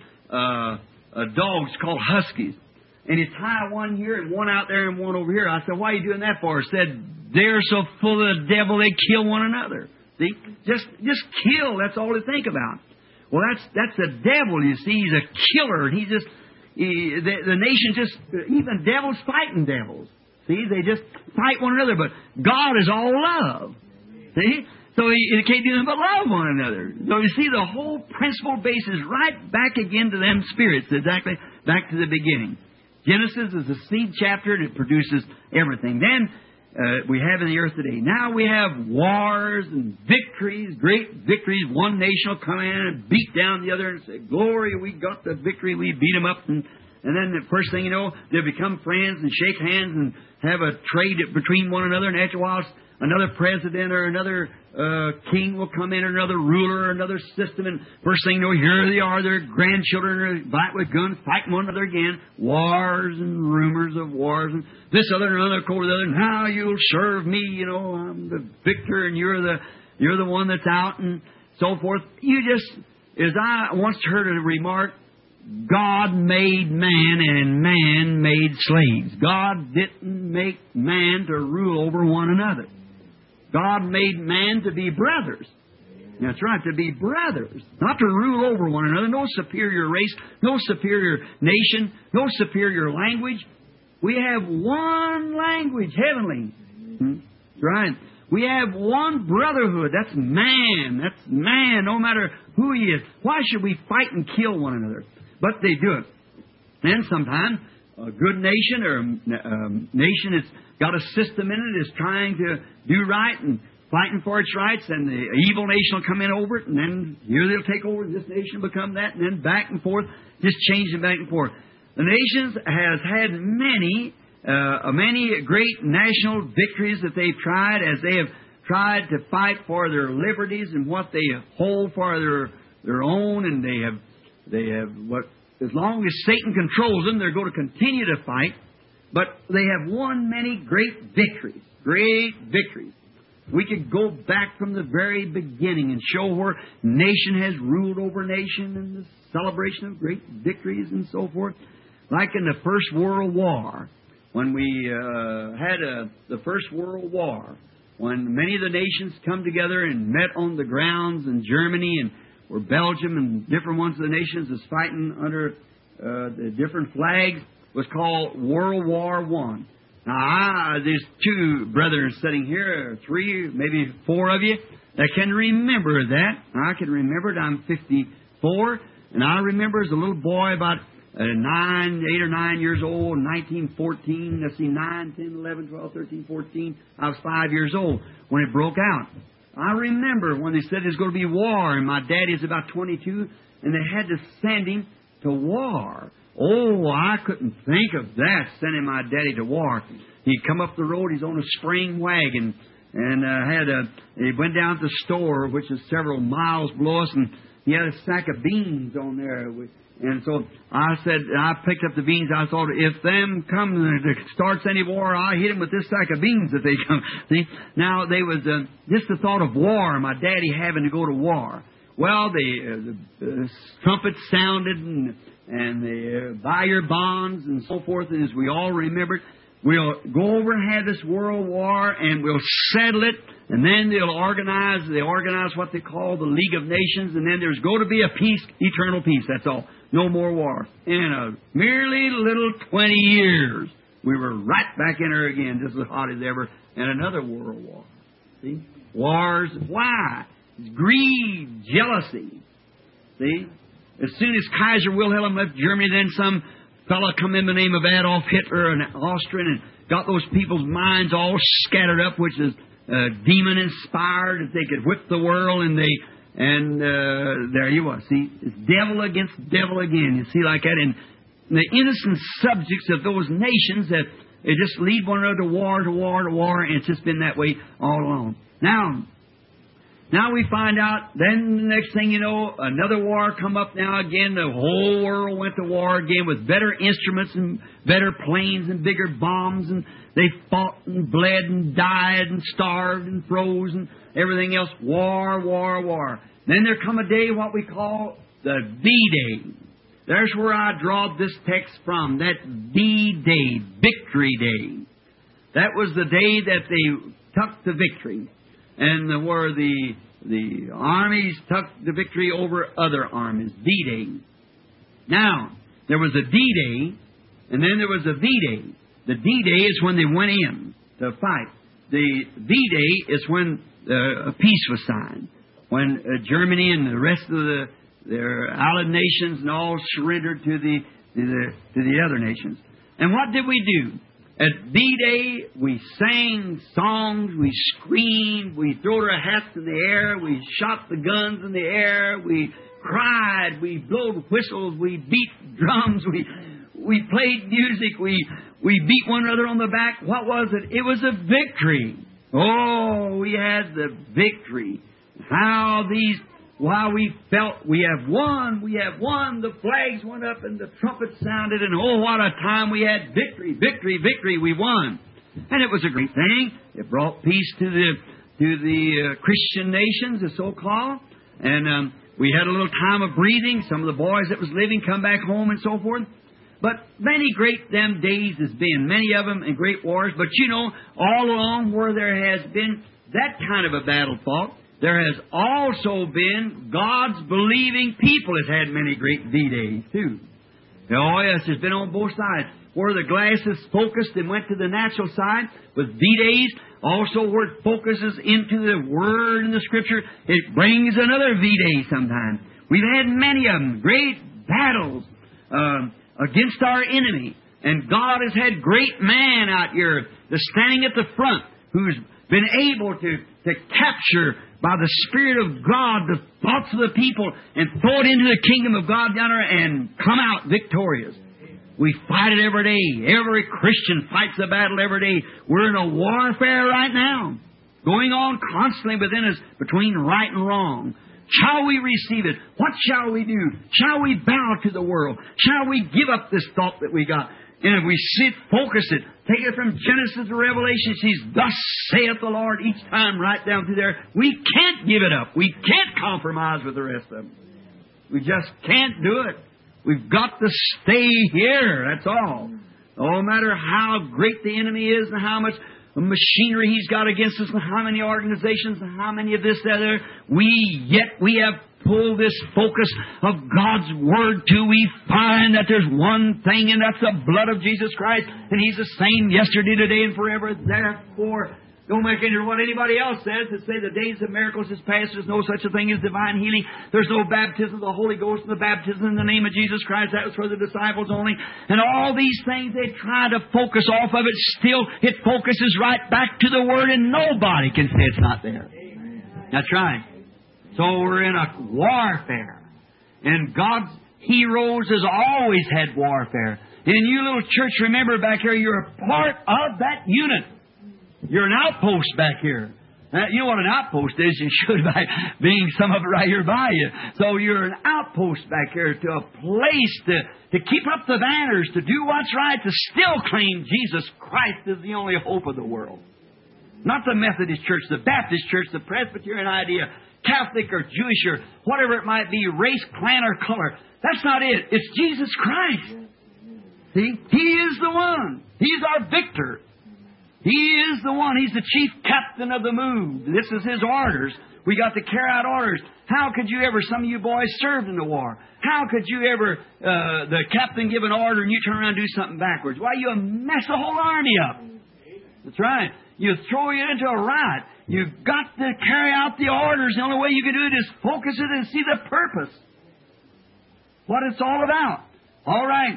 dogs called huskies. And he'd tie one here and one out there and one over here. I said, why are you doing that for? He said, they're so full of the devil they kill one another. See? Just kill. That's all they think about. Well, that's the devil, you see. He's a killer. And the nation just, even devils fighting devils. See, they just fight one another. But God is all love. See? So you can't do nothing but love one another. So you see, the whole principle base is right back again to them spirits, exactly back to the beginning. Genesis is a seed chapter, and it produces everything. Then we have in the earth today. Now we have wars and victories, great victories. One nation will come in and beat down the other and say, glory, we got the victory, we beat them up. And then the first thing you know, they'll become friends and shake hands and have a trade between one another. And after a while, another president or another king will come in, or another ruler, or another system. And first thing you know, here they are, their grandchildren are back with guns, fighting one another again. Wars and rumors of wars. And this other and another over the other. Now you'll serve me, I'm the victor and you're the one that's out and so forth. You just, as I once heard a remark, God made man and man made slaves. God didn't make man to rule over one another. God made man to be brothers. That's right, to be brothers. Not to rule over one another. No superior race, no superior nation, no superior language. We have one language, heavenly. That's right. We have one brotherhood. That's man. That's man, no matter who he is. Why should we fight and kill one another? But they do it. And sometimes a good nation or a nation that's got a system in it is trying to do right and fighting for its rights, and the evil nation will come in over it, and then here they'll take over, this nation will become that, and then back and forth, just changing back and forth. The nations has had many great national victories that they've tried as they have tried to fight for their liberties and what they hold for their own, and they have what, as long as Satan controls them, they're going to continue to fight, but they have won many great victories. We could go back from the very beginning and show where nation has ruled over nation and the celebration of great victories and so forth. Like in the First World War, when we had the First World War, when many of the nations come together and met on the grounds in Germany and where Belgium and different ones of the nations was fighting under the different flags, was called World War I. Now, there's two brethren sitting here, three, maybe four of you, that can remember that. I can remember it. I'm 54, and I remember as a little boy about 8 or 9 years old, 1914, let's see, 9, 10, 11, 12, 13, 14, I was 5 years old when it broke out. I remember when they said there's going to be war, and my daddy's about 22, and they had to send him to war. Oh, I couldn't think of that, sending my daddy to war. He'd come up the road, he's on a spring wagon, and he went down to the store, which is several miles below us, and he had a sack of beans on there. And so I picked up the beans. I thought, if them come to start any war, I'll hit them with this sack of beans if they come. See? Now, they was just the thought of war, my daddy having to go to war. Well, the trumpets sounded, and they buy your bonds and so forth, and as we all remembered, we'll go over and have this world war, and we'll settle it, and then they organize what they call the League of Nations, and then there's going to be a peace, eternal peace, that's all. No more war. In a merely little 20 years, we were right back in her again, just as hot as ever, and another world war. See? Wars, why? Greed, jealousy. See? As soon as Kaiser Wilhelm left Germany, then some fellow come in the name of Adolf Hitler, an Austrian, and got those people's minds all scattered up, which is demon-inspired, that they could whip the world, and there you are. See, it's devil against devil again. You see, like that, and the innocent subjects of those nations that they just lead one another to war, and it's just been that way all along. Now we find out, then the next thing you know, another war come up now again. The whole world went to war again with better instruments and better planes and bigger bombs. And they fought and bled and died and starved and froze and everything else. War. Then there come a day what we call the D-Day. There's where I draw this text from. That D-Day, Victory Day. That was the day that they took the victory. And where the armies took the victory over other armies. D-Day. Now, there was a D-Day, and then there was a V-Day. The D-Day is when they went in to fight. The V-Day is when a peace was signed. When Germany and the rest of their allied nations and all surrendered to the other nations. And what did we do? At D-Day, we sang songs, we screamed, we threw our hats in the air, we shot the guns in the air, we cried, we blowed whistles, we beat drums, we played music, we beat one another on the back. What was it? It was a victory. Oh, we had the victory. While we felt we have won, the flags went up and the trumpets sounded, and oh, what a time we had. Victory, we won. And it was a great thing. It brought peace to the Christian nations, the so-called, and we had a little time of breathing. Some of the boys that was living come back home and so forth. But many great them days has been, many of them in great wars, but you know, all along where there has been that kind of a battle fought, there has also been God's believing people has had many great D-days, too. Oh, yes, it's been on both sides. Where the glass is focused and went to the natural side with D-days, also where it focuses into the Word and the Scripture, it brings another V-day sometimes. We've had many of them, great battles against our enemy. And God has had great men out here that's standing at the front who's been able to capture by the Spirit of God the thoughts of the people and throw it into the kingdom of God down there and come out victorious. We fight it every day. Every Christian fights the battle every day. We're in a warfare right now, going on constantly within us between right and wrong. Shall we receive it? What shall we do? Shall we bow to the world? Shall we give up this thought that we got? And if we sit, focus it, take it from Genesis to Revelation, she's thus saith the Lord each time right down through there. We can't give it up. We can't compromise with the rest of them. We just can't do it. We've got to stay here, that's all. No matter how great the enemy is and how much machinery he's got against us and how many organizations and how many of this, that, other, we have pulled this focus of God's Word to, we find that there's one thing, and that's the blood of Jesus Christ, and He's the same yesterday, today, and forever. Therefore, don't make any of what anybody else says to say the days of miracles is past. There's no such a thing as divine healing. There's no baptism of the Holy Ghost and the baptism in the name of Jesus Christ. That was for the disciples only. And all these things, they try to focus off of it. Still, it focuses right back to the Word, and nobody can say it's not there. That's right. So we're in a warfare. And God's heroes has always had warfare. And you little church, remember back here, you're a part of that unit. You're an outpost back here. You know what an outpost is? You should by being some of it right here by you. So you're an outpost back here to a place to keep up the banners, to do what's right, to still claim Jesus Christ is the only hope of the world. Not the Methodist Church, the Baptist Church, the Presbyterian idea, Catholic or Jewish or whatever it might be, race, clan, or color. That's not it. It's Jesus Christ. See? He is the one. He's our victor. He is the one. He's the chief captain of the move. This is His orders. We got to carry out orders. How could you ever, some of you boys served in the war, how could you ever, the captain give an order and you turn around and do something backwards? Why, you mess the whole army up. That's right. You throw it into a riot. You've got to carry out the orders. The only way you can do it is focus it and see the purpose. What it's all about. All right.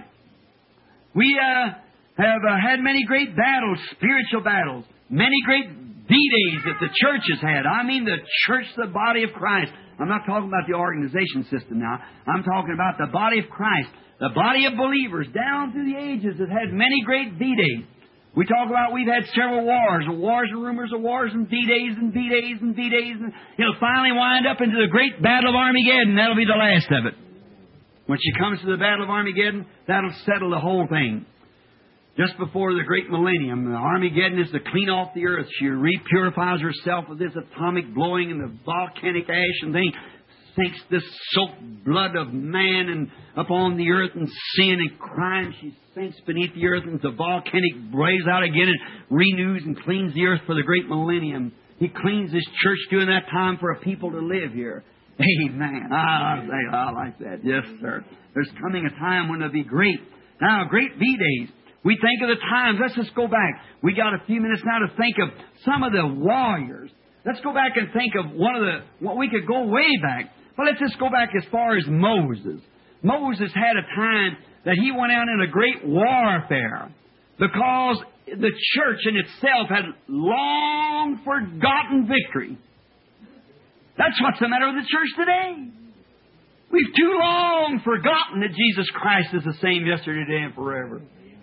We have had many great battles, spiritual battles. Many great D-days that the church has had. I mean the church, the body of Christ. I'm not talking about the organization system now. I'm talking about the body of Christ. The body of believers down through the ages has had many great D-days. We talk about we've had several wars and rumors of wars and D-days and D-days and D-days. And it'll finally wind up into the great Battle of Armageddon. That'll be the last of it. When she comes to the Battle of Armageddon, that'll settle the whole thing. Just before the great millennium, Armageddon is to clean off the earth. She repurifies herself with this atomic blowing and the volcanic ash and thing. Sinks this soaked blood of man and upon the earth and sin and crime. She sinks beneath the earth and the volcanic blaze out again and renews and cleans the earth for the great millennium. He cleans His church during that time for a people to live here. Amen. I like that. Yes, sir. There's coming a time when it'll be great. Now, great V-days. We think of the times. Let's just go back. We got a few minutes now to think of some of the warriors. Let's go back and think of we could go way back. But let's just go back as far as Moses. Moses had a time that he went out in a great warfare because the church in itself had long forgotten victory. That's what's the matter with the church today. We've too long forgotten that Jesus Christ is the same yesterday, today, and forever.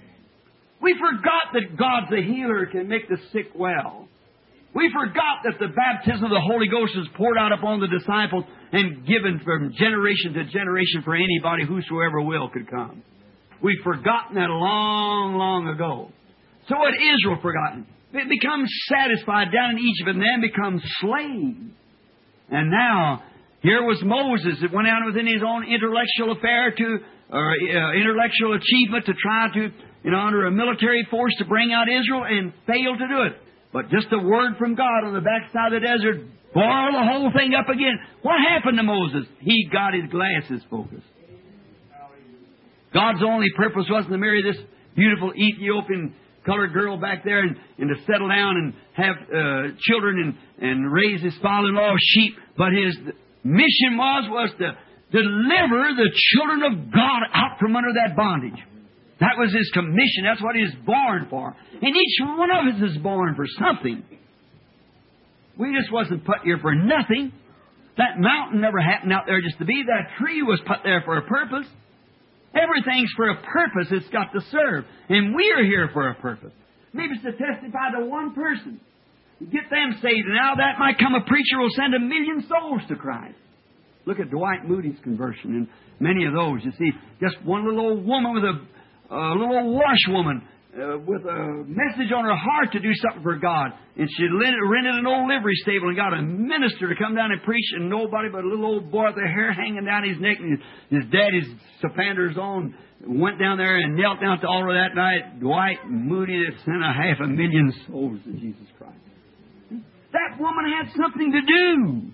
We forgot that God's a healer, can make the sick well. We forgot that the baptism of the Holy Ghost is poured out upon the disciples and given from generation to generation for anybody whosoever will could come. We've forgotten that long, long ago. So what Israel forgotten? It becomes satisfied down in Egypt and then becomes slaves. And now, here was Moses that went out within his own intellectual affair intellectual achievement to try to, under a military force to bring out Israel and failed to do it. But just a word from God on the backside of the desert boiled the whole thing up again. What happened to Moses? He got his glasses focused. God's only purpose wasn't to marry this beautiful Ethiopian colored girl back there and to settle down and have children and raise his father-in-law's sheep. But his mission was to deliver the children of God out from under that bondage. That was his commission. That's what he was born for. And each one of us is born for something. We just wasn't put here for nothing. That mountain never happened out there just to be. That tree was put there for a purpose. Everything's for a purpose it's got to serve. And we're here for a purpose. Maybe it's to testify to one person. Get them saved. And out of that might come a preacher who will send 1 million souls to Christ. Look at Dwight Moody's conversion and many of those. You see, just one little old woman with a little old washwoman with a message on her heart to do something for God. And she rented an old livery stable and got a minister to come down and preach, and nobody but a little old boy with the hair hanging down his neck, and his daddy's Sophander's on, went down there and knelt down at the altar that night. Dwight Moody that sent 500,000 souls to Jesus Christ. That woman had something to do.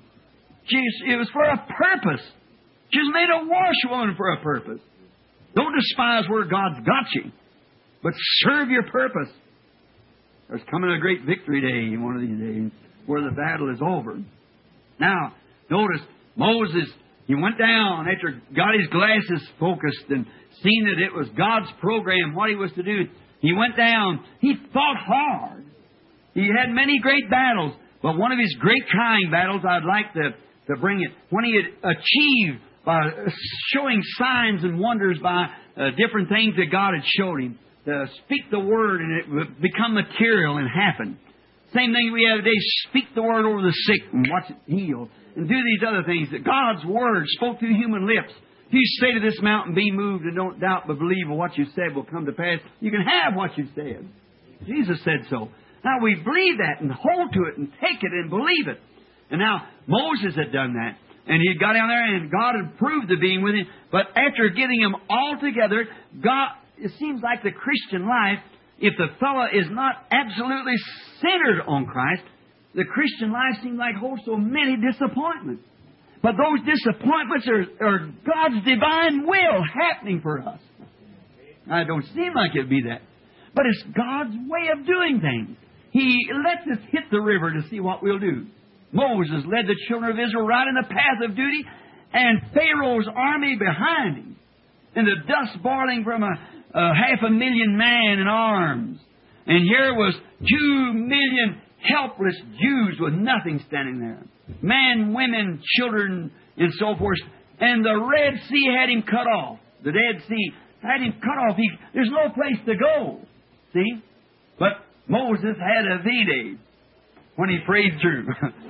It was for a purpose. She was made a washwoman for a purpose. Don't despise where God's got you, but serve your purpose. There's coming a great victory day one of these days where the battle is over. Now, notice Moses, he went down after got his glasses focused and seen that it was God's program, what he was to do. He went down. He fought hard. He had many great battles, but one of his great trying battles, I'd like to bring it, when he had achieved by showing signs and wonders by different things that God had showed him. To speak the Word and it would become material and happen. Same thing we have today, speak the Word over the sick and watch it heal. And do these other things that God's Word spoke through human lips. If you say to this mountain, be moved, and don't doubt but believe what you said will come to pass, you can have what you said. Jesus said so. Now we believe that and hold to it and take it and believe it. And now Moses had done that. And he got down there and God had proved the being with him. But after getting him all together, God, it seems like the Christian life, if the fellow is not absolutely centered on Christ, the Christian life seems like holds so many disappointments. But those disappointments are God's divine will happening for us. Now, it don't seem like it'd be that. But it's God's way of doing things. He lets us hit the river to see what we'll do. Moses led the children of Israel right in the path of duty, and Pharaoh's army behind him, and the dust boiling from 500,000 men in arms. And here was 2 million helpless Jews with nothing standing there. Men, women, children, and so forth. And the Red Sea had him cut off. The Dead Sea had him cut off. There's no place to go. See? But Moses had a V-Day when he prayed through.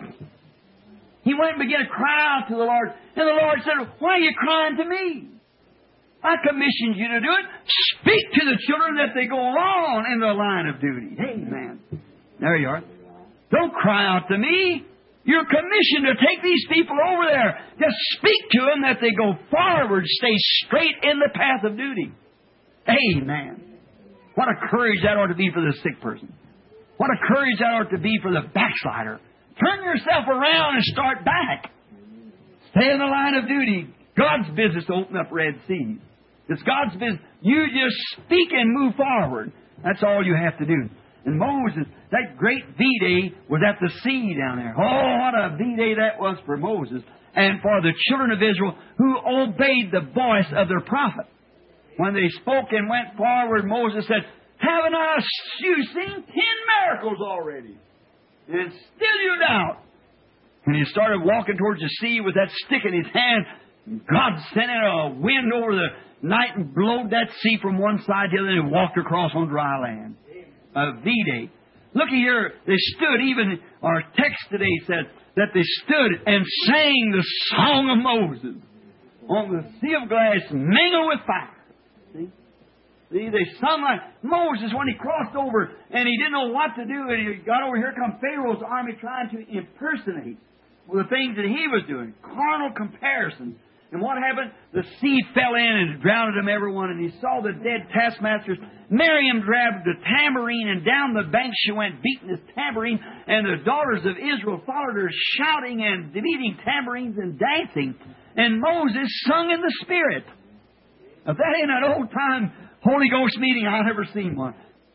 He went and began to cry out to the Lord. And the Lord said, why are you crying to me? I commissioned you to do it. Speak to the children that they go on in the line of duty. Amen. There you are. Don't cry out to me. You're commissioned to take these people over there. Just speak to them that they go forward, stay straight in the path of duty. Amen. What a courage that ought to be for the sick person. What a courage that ought to be for the backslider. Turn yourself around and start back. Stay in the line of duty. God's business to open up Red Seas. It's God's business. You just speak and move forward. That's all you have to do. And Moses, that great V-Day was at the sea down there. Oh, what a V-Day that was for Moses and for the children of Israel who obeyed the voice of their prophet. When they spoke and went forward, Moses said, haven't you seen 10 miracles already? And still you doubt. And he started walking towards the sea with that stick in his hand. God sent in a wind over the night and blowed that sea from one side to the other and walked across on dry land. A V-Day. Look here, they stood, even our text today said that they stood and sang the song of Moses on the sea of glass mingled with fire. See? They sung like Moses when he crossed over and he didn't know what to do, and he got over here come Pharaoh's army trying to impersonate the things that he was doing. Carnal comparisons. And what happened? The sea fell in and drowned them, everyone, and he saw the dead taskmasters. Miriam grabbed the tambourine, and down the bank she went, beating this tambourine, and the daughters of Israel followed her, shouting and beating tambourines and dancing. And Moses sung in the Spirit. If that ain't an old-time Holy Ghost meeting, I've never seen one.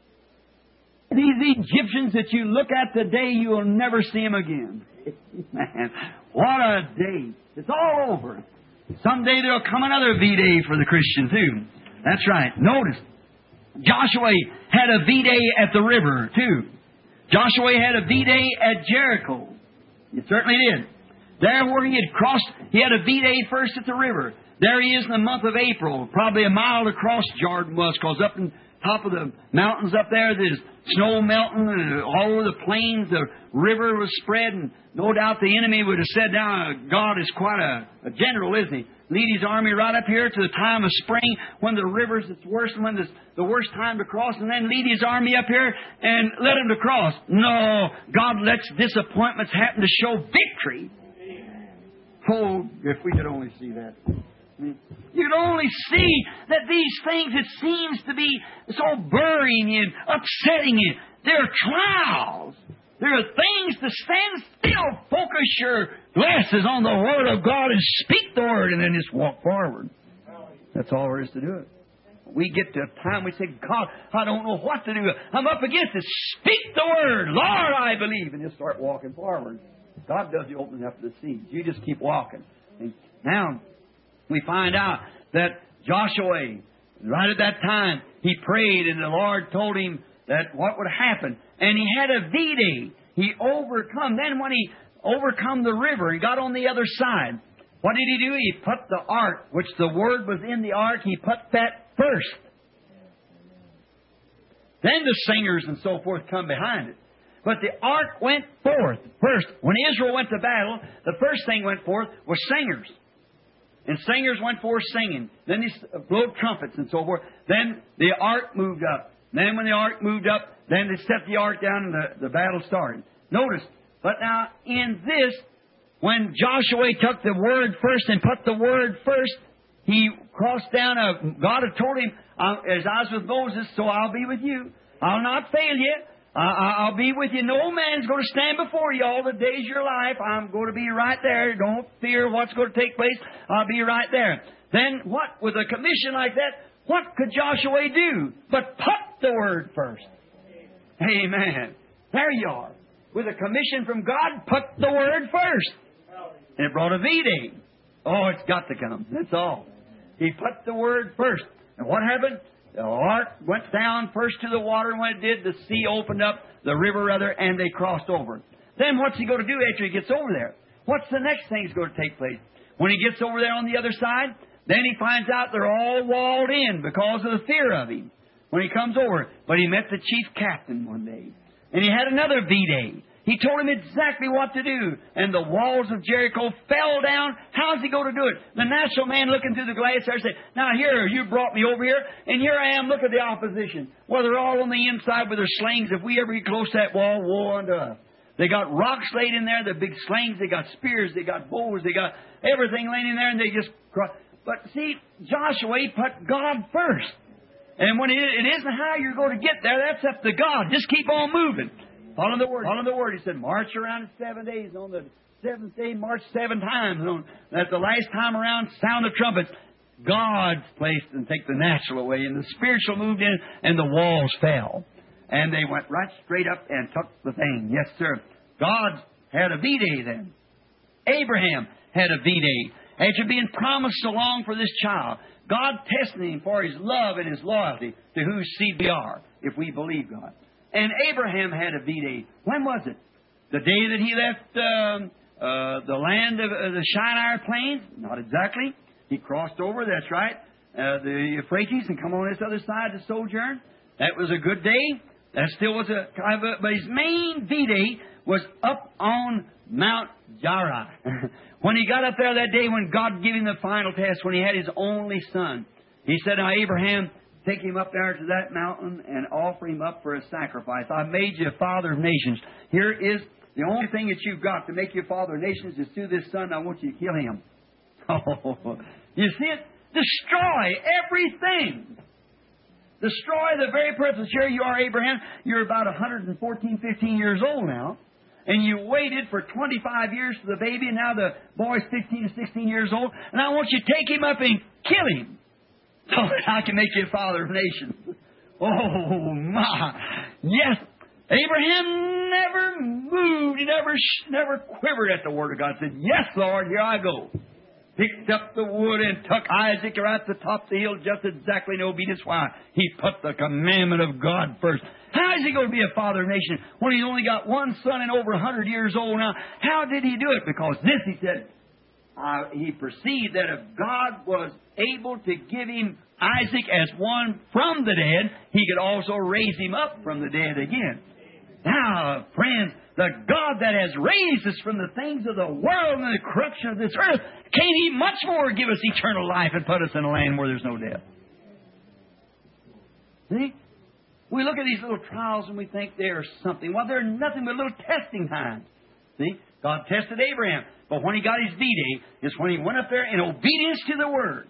These Egyptians that you look at today, you will never see them again. Man, what a day. It's all over. Someday there'll come another V-Day for the Christian, too. That's right. Notice, Joshua had a V-Day at the river, too. Joshua had a V-Day at Jericho. He certainly did. There where he had crossed, he had a V-Day first at the river. There he is in the month of April, probably a mile across Jordan was, because up in top of the mountains up there, there's snow melting, and all over the plains, the river was spread, and no doubt the enemy would have said, now, God is quite a general, isn't he? Lead his army right up here to the time of spring, when the river's its worst, and when it's the worst time to cross, and then lead his army up here and let him to cross. No, God lets disappointments happen to show victory. Oh, if we could only see that. You can only see that these things, it seems to be so burying you and upsetting you. They're trials. There are things to stand still, focus your glasses on the Word of God and speak the Word, and then just walk forward. That's all there is to do it. We get to a time we say, God, I don't know what to do. I'm up against it. Speak the Word. Lord, I believe. And just start walking forward. God does the opening up of the seas. You just keep walking. And now, we find out that Joshua, right at that time, he prayed and the Lord told him that what would happen. And he had a V-Day. He overcome. Then when he overcome the river and got on the other side, what did he do? He put the ark, which the Word was in the ark, he put that first. Then the singers and so forth come behind it. But the ark went forth first. When Israel went to battle, the first thing went forth was singers. And singers went forth singing. Then they blew trumpets and so forth. Then the ark moved up. Then when the ark moved up, then they set the ark down and the battle started. Notice, but now in this, when Joshua took the Word first and put the Word first, he crossed down. God had told him, as I was with Moses, so I'll be with you. I'll not fail you. I'll be with you. No man's going to stand before you all the days of your life. I'm going to be right there. Don't fear what's going to take place. I'll be right there. Then what? With a commission like that, what could Joshua do but put the Word first? Amen. There you are. With a commission from God, put the Word first. And it brought a V-Day. Oh, it's got to come. That's all. He put the Word first. And what happened? The ark went down first to the water, and when it did, the sea opened up, the river rather, and they crossed over. Then what's he going to do after he gets over there? What's the next thing that's going to take place? When he gets over there on the other side, then he finds out they're all walled in because of the fear of him when he comes over. But he met the chief captain one day, and he had another V-Day. He told him exactly what to do. And the walls of Jericho fell down. How's he going to do it? The natural man looking through the glass there said, now here, you brought me over here, and here I am, look at the opposition. Well, they're all on the inside with their slings. If we ever get close to that wall, woe unto us. They got rocks laid in there, the big slings, they got spears, they got bows, they got everything laid in there, and they just... But see, Joshua put God first. And when it isn't how you're going to get there, that's up to God. Just keep on moving. Follow the Word. Follow the Word. He said, march around in 7 days. On the seventh day, march 7 times. At the last time around, sound the trumpets. God's placed and take the natural away. And the spiritual moved in, and the walls fell. And they went right straight up and took the thing. Yes, sir. God had a V-Day then. Abraham had a V-Day. After being promised so long for this child, God tested him for his love and his loyalty to whose seed we are, if we believe God. And Abraham had a V-Day. When was it? The day that he left the land of the Shinar Plains? Not exactly. He crossed over, that's right, the Euphrates and come on this other side to sojourn. That was a good day. That still was a kind of but his main V-Day was up on Mount Jarrah. When he got up there that day when God gave him the final test, when he had his only son, he said, now, Abraham, take him up there to that mountain and offer him up for a sacrifice. I made you a father of nations. Here is the only thing that you've got to make you a father of nations is through this son. I want you to kill him. Oh, you see it? Destroy everything. Destroy the very purpose. Here you are, Abraham. You're about 114, 15 years old now. And you waited for 25 years for the baby, and now the boy's 15 to 16 years old. And I want you to take him up and kill him, so that I can make you a father of nations. Oh, my. Yes, Abraham never moved. He never quivered at the Word of God. He said, yes, Lord, here I go. Picked up the wood and took Isaac right at the top of the hill, just exactly in obedience. Why? He put the commandment of God first. How is he going to be a father of nations when he's only got one son and over 100 years old now? How did he do it? Because this, he said, he perceived that if God was able to give him Isaac as one from the dead, he could also raise him up from the dead again. Now, friends, the God that has raised us from the things of the world and the corruption of this earth, can't He much more give us eternal life and put us in a land where there's no death? See? We look at these little trials and we think they're something. Well, they're nothing but little testing times. See? God tested Abraham. But when he got his D-Day, is when he went up there in obedience to the Word.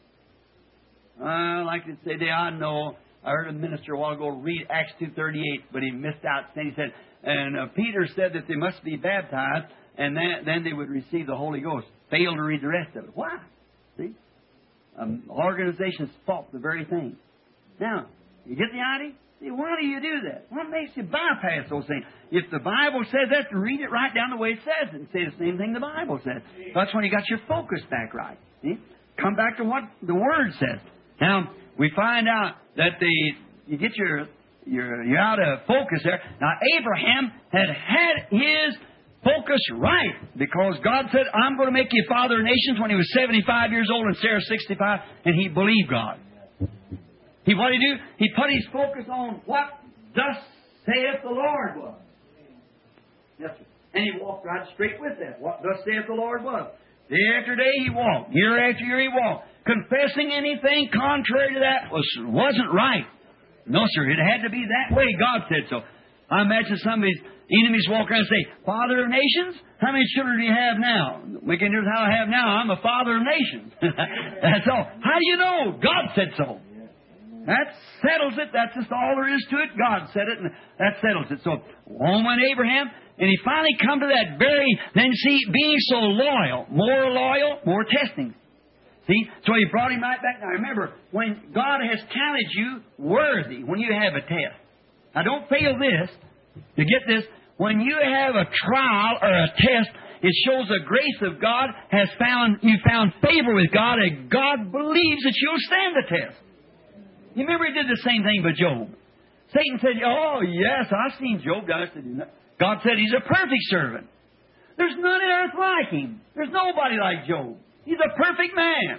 Like to say, I know, I heard a minister a while ago read Acts 2:38, but he missed out. He said, and Peter said that they must be baptized, and then they would receive the Holy Ghost. Failed to read the rest of it. Why? See? Organizations fault the very thing. Now, you get the idea? See, why do you do that? What makes you bypass those things? If the Bible says that, read it right down the way it says it and say the same thing the Bible says. That's when you got your focus back right. See? Come back to what the Word says. Now, we find out that you get you're out of focus there. Now, Abraham had his focus right, because God said, I'm going to make you father of nations when he was 75 years old and Sarah 65, and he believed God. What did he do? He put his focus on what thus saith the Lord was. Yes, sir. And he walked right straight with that. What thus saith the Lord was. Day after day he walked. Year after year he walked. Confessing anything contrary to that wasn't right. No, sir. It had to be that way. God said so. I imagine some of his enemies walk around and say, Father of nations? How many children do you have now? We can do how I have now. I'm a father of nations. That's all. How do you know? God said so. That settles it. That's just all there is to it. God said it, and that settles it. So, on went Abraham, and he finally come to that then see, being so loyal, more testing. See? So he brought him right back. Now remember, when God has counted you worthy, when you have a test. Now don't fail this. To get this, when you have a trial or a test, it shows the grace of God you found favor with God, and God believes that you'll stand the test. You remember he did the same thing with Job. Satan said, oh, yes, I've seen Job. God said he's a perfect servant. There's none on earth like him. There's nobody like Job. He's a perfect man.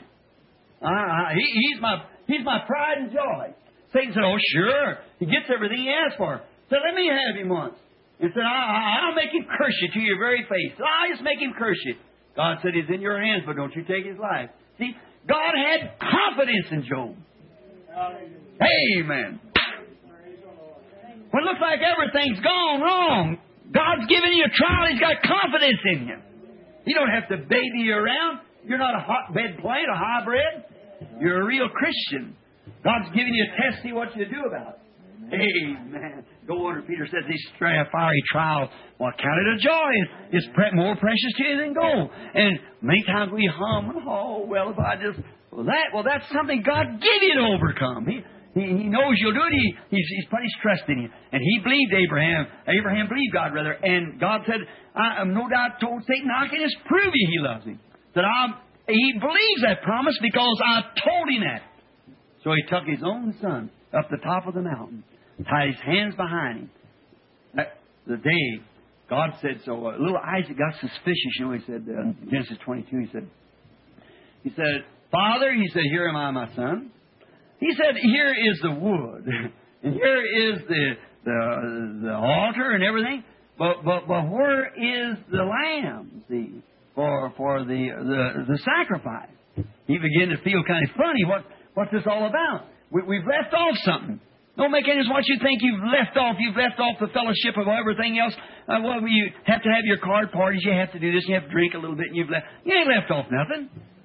He's my pride and joy. Satan said, oh, sure. He gets everything he asks for. So let me have him once. He said, I'll make him curse you to your very face. I'll just make him curse you. God said, he's in your hands, but don't you take his life. See, God had confidence in Job. Amen. When it looks like everything's gone wrong, God's giving you a trial. He's got confidence in you. You don't have to baby you around. You're not a hotbed plant, a hybrid. You're a real Christian. God's giving you a test, see what you do about it. Amen. Go on, Peter says, these fiery trials, well, count it a joy. It's more precious to you than gold. And many times we hum, oh, well, if I just... that's something God gave you to overcome. He knows you'll do it. He's put His trust in you. And he believed Abraham. Abraham believed God, rather. And God said, I am no doubt told Satan, I can just prove you He loves him. He believes that promise because I told him that. So he took his own son up the top of the mountain, tied his hands behind him. The day God said so, little Isaac got suspicious. You know, he said, Genesis 22, he said, Father, he said, here am I, my son. He said, here is the wood, and here is the altar and everything. But where is the lamb? See, for the sacrifice. He began to feel kind of funny. What's this all about? We've left off something. Don't make any what you think you've left off. You've left off the fellowship of everything else. You have to have your card parties. You have to do this. You have to drink a little bit. And you ain't left off nothing.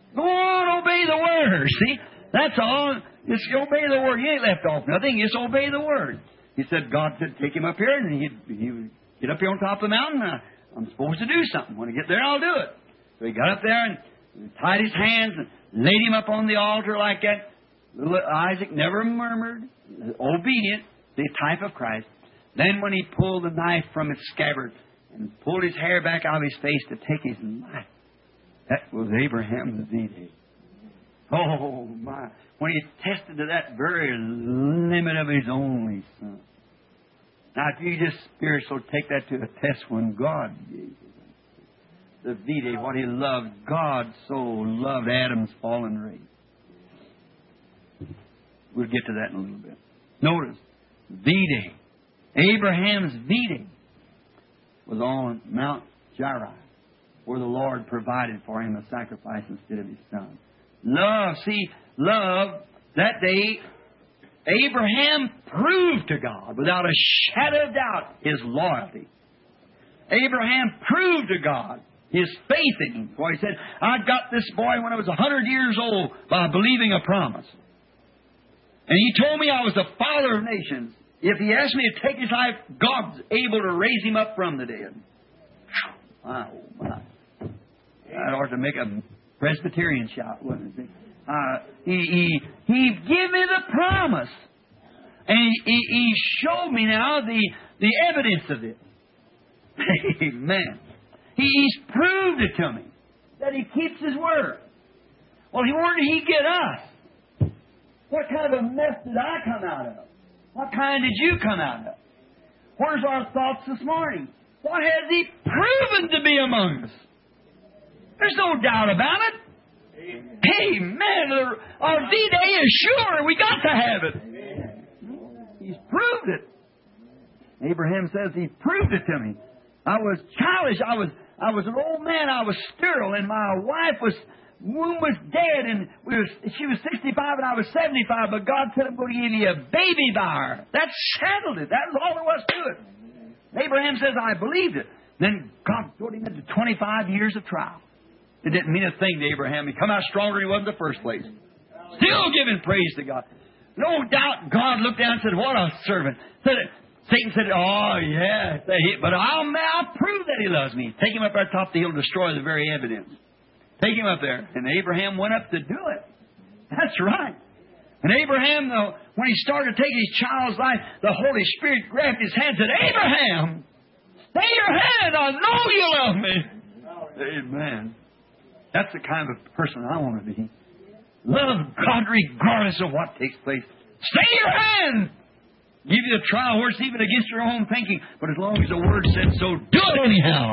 Go on, obey the Word. See? That's all. Just obey the Word. You ain't left off nothing. Just obey the Word. He said, God said, take him up here, and he would get up here on top of the mountain. I'm supposed to do something. When I get there, I'll do it. So he got up there and tied his hands and laid him up on the altar like that. Little Isaac never murmured. Obedient, the type of Christ. Then when he pulled the knife from its scabbard and pulled his hair back out of his face to take his knife, that was Abraham's V-Day. Oh, my. When he tested to that very limit of his only son. Now, if you just spiritual take that to a test when God gave you the V-Day, what He loved, God so loved Adam's fallen race. We'll get to that in a little bit. Notice, V-Day. Abraham's V-Day was on Mount Gerizim, where the Lord provided for him a sacrifice instead of his son. Love, that day, Abraham proved to God, without a shadow of doubt, his loyalty. Abraham proved to God his faith in Him. For he said, I got this boy when I was 100 years old by believing a promise. And he told me I was the father of nations. If he asked me to take his life, God's able to raise him up from the dead. Oh, my. That ought to make a Presbyterian shout, wouldn't it? He gave me the promise. And he showed me now the evidence of it. Amen. He's proved it to me that He keeps His word. Well, where did He get us? What kind of a mess did I come out of? What kind did you come out of? Where's our thoughts this morning? What has He proven to be among us? There's no doubt about it. Amen. Our D-Day is sure. We got to have it. He's proved it. Abraham says He proved it to me. I was childish. I was an old man. I was sterile, and my wife's womb was dead, and she was 65 and I was 75. But God said, I'm going to give you a baby by her. That settled it. That was all there was to it. Abraham says, I believed it. Then God put him into 25 years of trial. It didn't mean a thing to Abraham. He come out stronger than he was in the first place. Still giving praise to God. No doubt God looked down and said, what a servant. Satan said, oh, yeah, but I'll prove that He loves me. Take him up there top of the hill and destroy the very evidence. Take him up there. And Abraham went up to do it. That's right. And Abraham, though, when he started taking his child's life, the Holy Spirit grabbed his hand and said, Abraham, stay your hand. I know you love me. Amen. That's the kind of person I want to be. Love God regardless of what takes place. Stay your hand. Give you a trial where it's even against your own thinking. But as long as the Word said so, do it anyhow.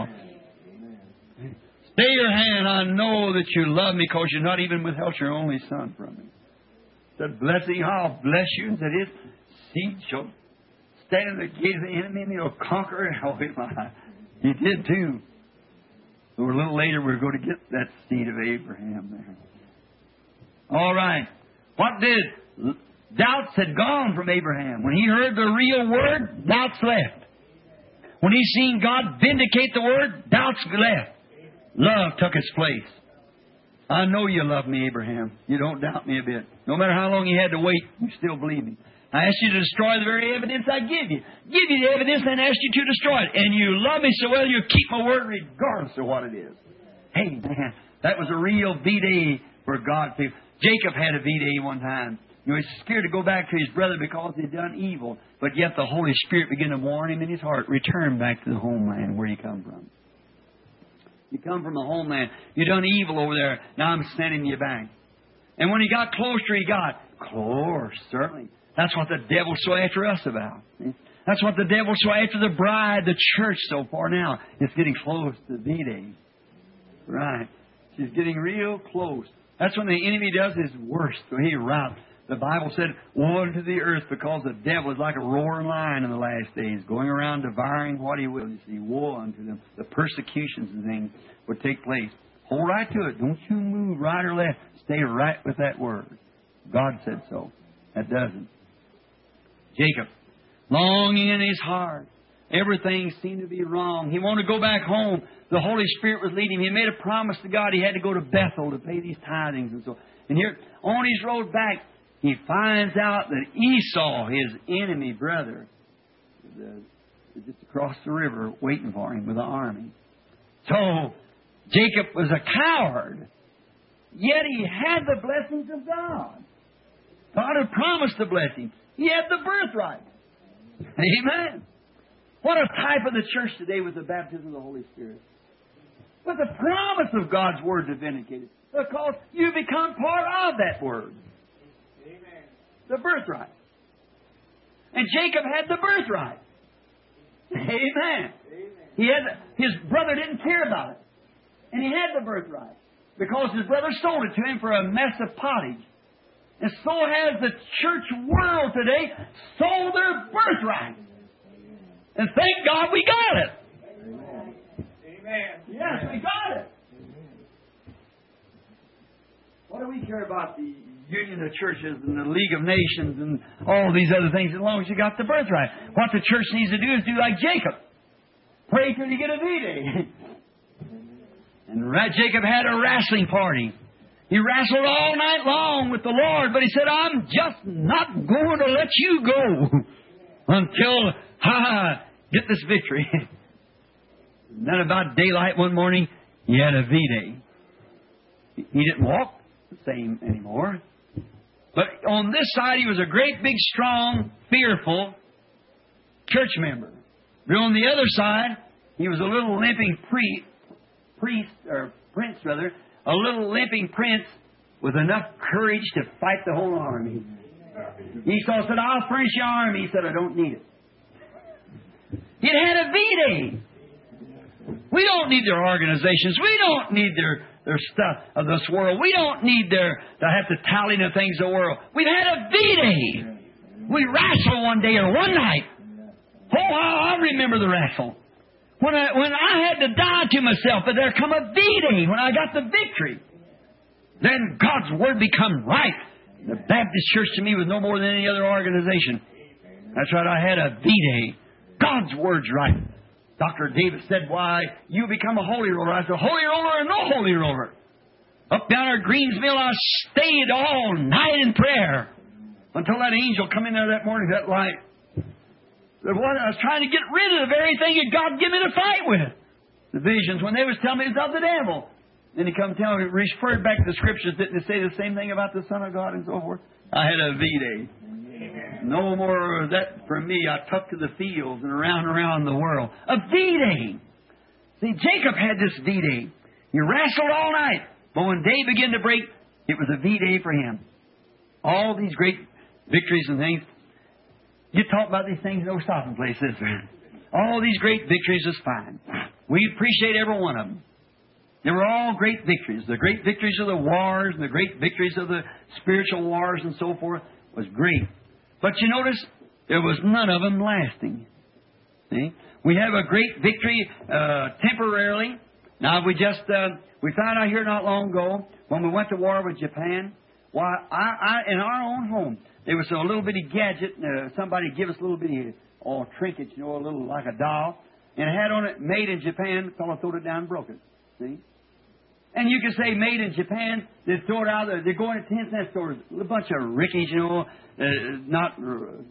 Stay your hand. I know that you love me because you've not even withheld your only son from me. Said, blessing, I'll bless you. And said, his seed shall stand in the gate of the enemy and he'll conquer. Oh, my. He did too. So a little later we're going to get that seed of Abraham there. All right. What did... Doubts had gone from Abraham. When he heard the real Word, doubts left. When he seen God vindicate the Word, doubts left. Love took its place. I know you love me, Abraham. You don't doubt me a bit. No matter how long you had to wait, you still believe me. I asked you to destroy the very evidence I give you. Give you the evidence and asked you to destroy it. And you love me so well, you keep my word regardless of what it is. Hey, man, that was a real V-Day for God. Jacob had a V-Day one time. You know, he's scared to go back to his brother because he'd done evil. But yet the Holy Spirit began to warn him in his heart, return back to the homeland where you come from. You come from the homeland. You done evil over there. Now I'm sending you back. And when he got closer, he got close, certainly. That's what the devil's so after us about. That's what the devil's so after the bride, the church so far now. It's getting close to V-Day. Right. She's getting real close. That's when the enemy does his worst. So he routs. The Bible said, woe unto the earth, because the devil is like a roaring lion in the last days, going around devouring what he will. You see, woe unto them. The persecutions and things would take place. Hold right to it. Don't you move right or left. Stay right with that word. God said so. That doesn't. Jacob, longing in his heart, Everything seemed to be wrong. He wanted to go back home. The Holy Spirit was leading him. He made a promise to God. He had to go to Bethel to pay these tithings and so. And here, on his road back, he finds out that Esau, his enemy brother, is just across the river waiting for him with an army. So Jacob was a coward. Yet he had the blessings of God. God had promised to bless him. He had the birthright. Amen. What a type of the church today with the baptism of the Holy Spirit. With the promise of God's Word to vindicate it. Because you become part of that Word. Amen. The birthright. And Jacob had the birthright. Amen. He had his brother didn't care about it. And he had the birthright. Because his brother sold it to him for a mess of pottage. And so has the church world today sold their birthright. And thank God we got it. Amen. Yes, we got it. What do we care about the Union of Churches and the League of Nations and all these other things as long as you got the birthright? What the church needs to do is do like Jacob. Pray till you get a V-Day. And Jacob had a wrestling party. He wrestled all night long with the Lord, but he said, I'm just not going to let you go until I get this victory. And then about daylight one morning, he had a V-Day. He didn't walk the same anymore. But on this side, he was a great, big, strong, fearful church member. But on the other side, he was a little limping a little limping prince with enough courage to fight the whole army. Esau said, I'll furnish your army. He said, I don't need it. It had a V-Day. We don't need their organizations. We don't need their stuff of this world. We don't need to have to tally the things of the world. We've had a V-Day. We wrestled one day or one night. Oh, I remember the wrestle. When I had to die to myself, but there come a V-Day when I got the victory. Then God's Word become right. The Baptist Church to me was no more than any other organization. That's right, I had a V-Day. God's Word's right. Dr. Davis said, why, you become a holy roller. I said, holy roller or no holy roller. Up down at Greensville, I stayed all night in prayer until that angel come in there that morning, that light. I was trying to get rid of the very thing that God gave me to fight with. The visions, when they was telling me it's of the devil. Then he come tell me, referred back to the Scriptures, didn't they say the same thing about the Son of God and so forth? I had a V-Day. No more of that for me. I took to the fields and around the world. A V-Day. See, Jacob had this V-Day. He wrestled all night. But when day began to break, it was a V-Day for him. All these great victories and things. You talk about these things, no stopping place, is there? All these great victories is fine. We appreciate every one of them. They were all great victories. The great victories of the wars and the great victories of the spiritual wars and so forth was great. But you notice, there was none of them lasting. See? We have a great victory temporarily. Now, we found out here not long ago, when we went to war with Japan, why, in our own home, there was a little bitty gadget, somebody give us a little bitty trinket, a little like a doll, and it had on it, made in Japan. The fellow throwed it down and broke it. See? And you can say made in Japan, they throw it out there. They go into 10-cent stores, a bunch of rickies, not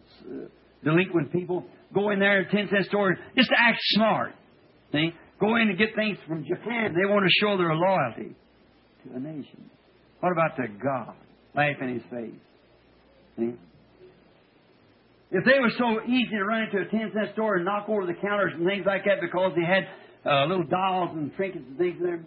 delinquent people. Go in there in 10-cent stores just to act smart. See? Go in and get things from Japan. They want to show their loyalty to the nation. What about to God? Laugh in His face. See? If they were so easy to run into a 10-cent store and knock over the counters and things like that because they had little dolls and trinkets and things that are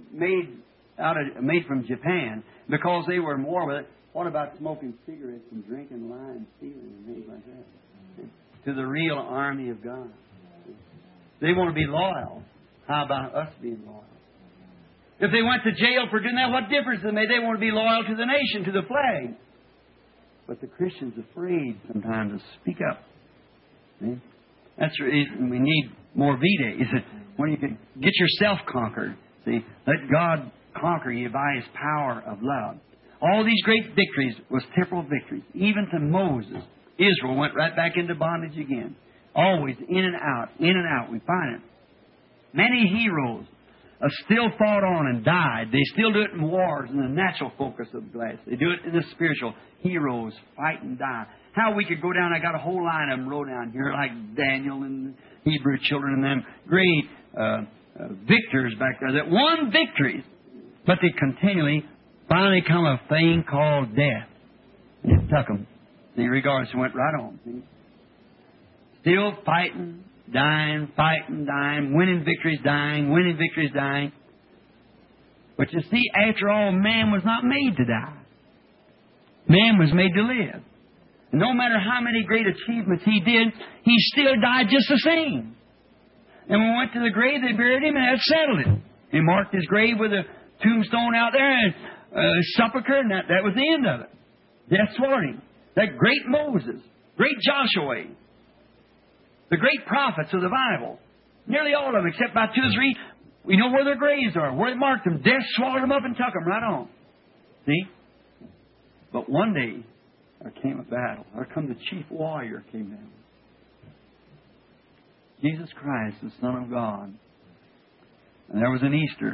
made from Japan because they were in war with it, what about smoking cigarettes and drinking wine and stealing and things like that? To the real army of God. They want to be loyal. How about us being loyal? If they went to jail for doing that, what difference does it make? They want to be loyal to the nation, to the flag. But the Christian's afraid sometimes to speak up. See? That's the reason we need more V-Days. When you can get yourself conquered. See? Let God conquer you by His power of love. All these great victories was temporal victories. Even to Moses, Israel went right back into bondage again. Always in and out, in and out. We find it. Many heroes still fought on and died. They still do it in wars in the natural focus of the glass. They do it in the spiritual. Heroes fight and die. How we could go down, I got a whole line of them wrote down here, like Daniel and the Hebrew children and them great victors back there that won victories, but they continually finally come a thing called death. And it took them. See, regardless, it went right on. See? Still fighting, dying, winning victories, dying. But you see, after all, man was not made to die. Man was made to live. And no matter how many great achievements he did, he still died just the same. And when we went to the grave, they buried him, and that settled it. They marked his grave with a tombstone out there, and a sepulcher, and that was the end of it. Death swallowed him. That great Moses, great Joshua, the great prophets of the Bible, nearly all of them, except about 2 or 3, we know where their graves are, where they marked them. Death swallowed them up and took them right on. See? But one day, there came a battle. There come the chief warrior came down. Jesus Christ, the Son of God. And there was an Easter.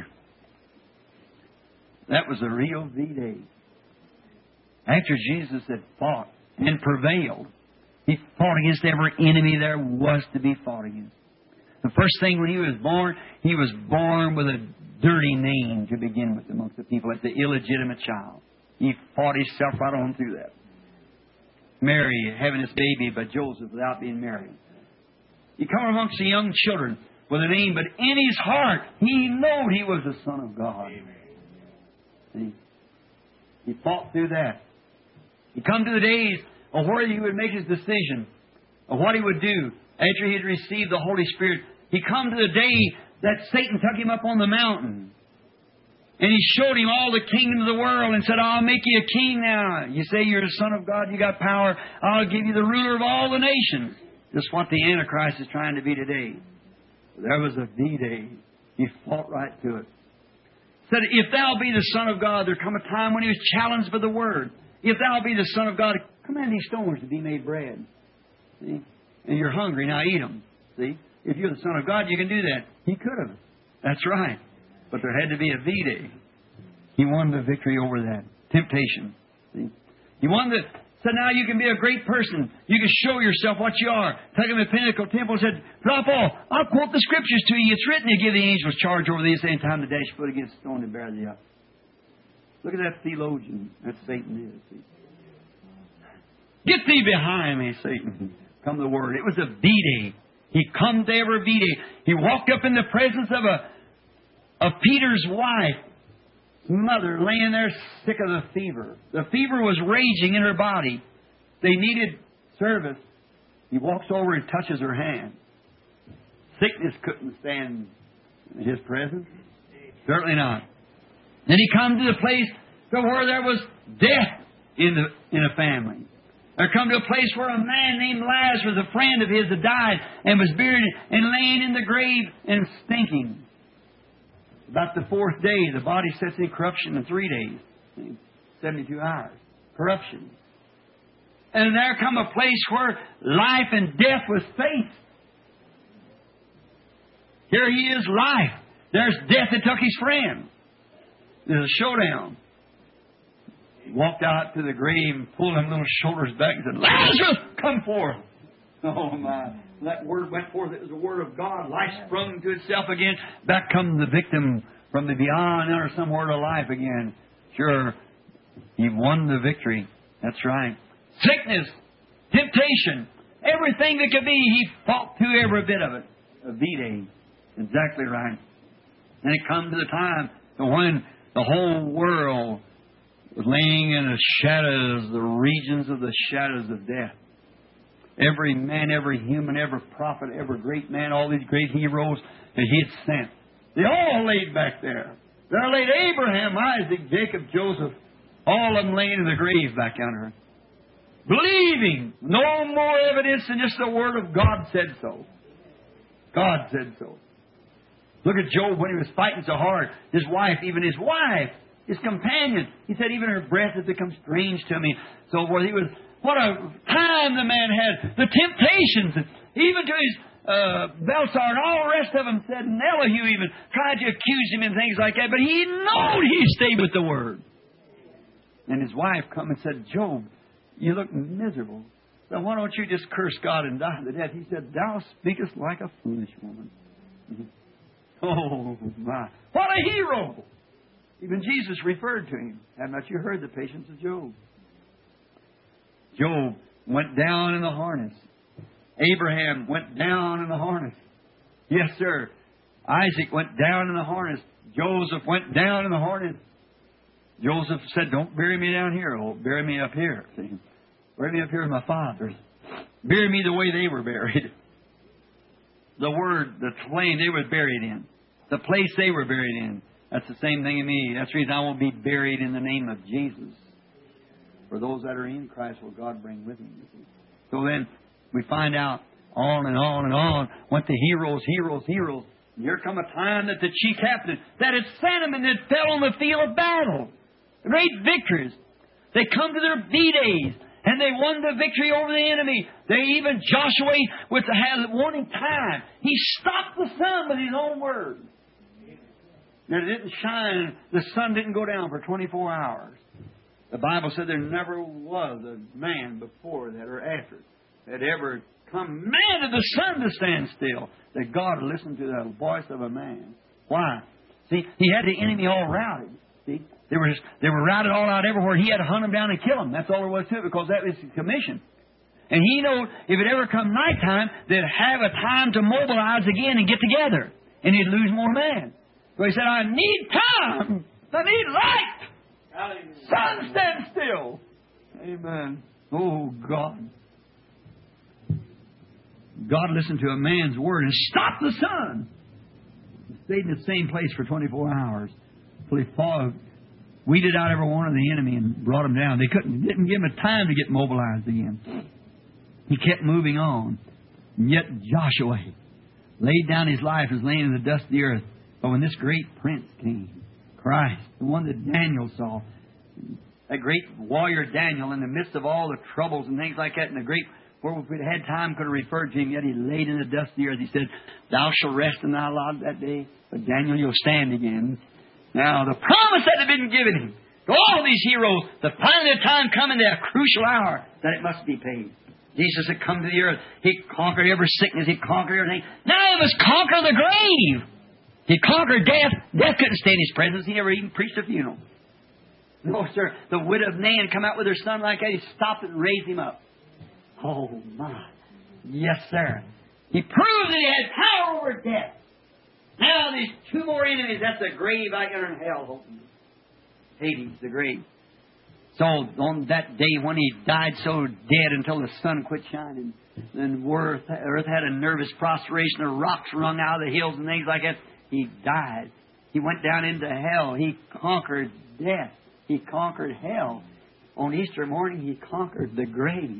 That was a real V-Day. After Jesus had fought and prevailed, He fought against every enemy there was to be fought against. The first thing when He was born with a dirty name to begin with amongst the people. As the illegitimate child. He fought Himself right on through that. Mary having this baby by Joseph without being married. He come amongst the young children with a name, but in His heart, He knew He was the Son of God. He fought through that. He come to the days of where He would make His decision of what He would do after He had received the Holy Spirit. He come to the day that Satan took Him up on the mountain. And He showed Him all the kingdoms of the world and said, I'll make you a king now. You say you're the Son of God, you got power. I'll give you the ruler of all the nations. Just what the Antichrist is trying to be today. There was a V-Day. He fought right to it. Said, if thou be the Son of God, there come a time when He was challenged by the Word. If thou be the Son of God, command these stones to be made bread. See? And you're hungry, now eat them. See? If you're the Son of God, you can do that. He could have. That's right. But there had to be a V-Day. He won the victory over that. Temptation. See? He won the... Said, now you can be a great person. You can show yourself what you are. Took him to the Pinnacle Temple and said, drop off. I'll quote the Scriptures to you. It's written to give the angels charge over thee, saying, time to dash foot against stone and bear thee up. Look at that theologian. That Satan is. See? Get thee behind me, Satan. Come the Word. It was a V-Day. He come to every V-Day. He walked up in the presence of Peter's wife, mother, laying there sick of the fever. The fever was raging in her body. They needed service. He walks over and touches her hand. Sickness couldn't stand in His presence. Certainly not. Then He come to the place to where there was death in a family. There come to a place where a man named Lazarus, a friend of his, had died and was buried and laying in the grave and stinking. About the 4th day, the body sets in corruption in 3 days. 72 hours. Corruption. And there come a place where life and death was faced. Here He is, life. There's death that took His friend. There's a showdown. He walked out to the grave and pulled them little shoulders back and said, Lazarus, come forth. Oh my. That word went forth. It was the Word of God. Life sprung to itself again. Back comes the victim from the beyond or somewhere to life again. Sure, He won the victory. That's right. Sickness, temptation, everything that could be, He fought through every bit of it. A V-Day. Exactly right. And it come to the time when the whole world was laying in the shadows, the regions of the shadows of death. Every man, every human, every prophet, every great man, all these great heroes that He had sent. They all laid back there. There laid Abraham, Isaac, Jacob, Joseph, all of them laying in the grave back yonder. Believing. No more evidence than just the Word of God said so. God said so. Look at Job when he was fighting so hard. His wife, his companion, he said, even her breath has become strange to me. So forth. What a time the man had. The temptations. even to his Belsar and all the rest of them said, and Elihu even tried to accuse him and things like that, but he knowed he stayed with the Word. And his wife come and said, Job, you look miserable. So why don't you just curse God and die to death? He said, thou speakest like a foolish woman. Oh, my. What a hero! Even Jesus referred to him. Have not you heard the patience of Job? Job went down in the harness. Abraham went down in the harness. Yes, sir. Isaac went down in the harness. Joseph went down in the harness. Joseph said, don't bury me down here. Oh, bury me up here. See? Bury me up here with my fathers. Bury me the way they were buried. The word, the flame they were buried in. The place they were buried in. That's the same thing in me. That's the reason I won't be buried in the name of Jesus. For those that are in Christ will God bring with Him. So then we find out on and on and on went the heroes. And here come a time that the chief captain that had sent them and that fell on the field of battle. Great victories. They come to their V-days. And they won the victory over the enemy. They even, Joshua, with the warning time, he stopped the sun with his own word. And it didn't shine, the sun didn't go down for 24 hours. The Bible said there never was a man before that or after that ever commanded the sun to stand still. That God listened to the voice of a man. Why? See, he had the enemy all routed. See? They were routed all out everywhere. He had to hunt them down and kill them. That's all there was to it, because that was his commission. And he knew if it ever come nighttime, they'd have a time to mobilize again and get together. And he'd lose more men. So he said, I need time. I need light. Sun, stand still. Amen. Oh, God. God listened to a man's word and stopped the sun. He stayed in the same place for 24 hours. Till he weeded out every one of the enemy and brought them down. Didn't give him a time to get mobilized again. He kept moving on. And yet Joshua laid down his life as laying in the dust of the earth. But when this great prince came, Christ, the one that Daniel saw, that great warrior Daniel, in the midst of all the troubles and things like that, and the great, where if we'd had time, could have referred to him, yet he laid in the dust of the earth. He said, thou shalt rest in thy lot that day, but Daniel, you'll stand again. Now, the promise that had been given him to all these heroes, the finally time coming to a crucial hour that it must be paid. Jesus had come to the earth. He conquered every sickness. He conquered everything. Now he must conquer the grave. He conquered death. Death couldn't stay in his presence. He never even preached a funeral. No, sir. The widow of Nain come out with her son like that. He stopped it and raised him up. Oh, my. Yes, sir. He proved that he had power over death. Now these two more enemies, that's the grave I got in hell. Hades, the grave. So on that day when he died so dead until the sun quit shining, then earth had a nervous prostration, the rocks wrung out of the hills and things like that, he died. He went down into hell. He conquered death. He conquered hell. On Easter morning, he conquered the grave.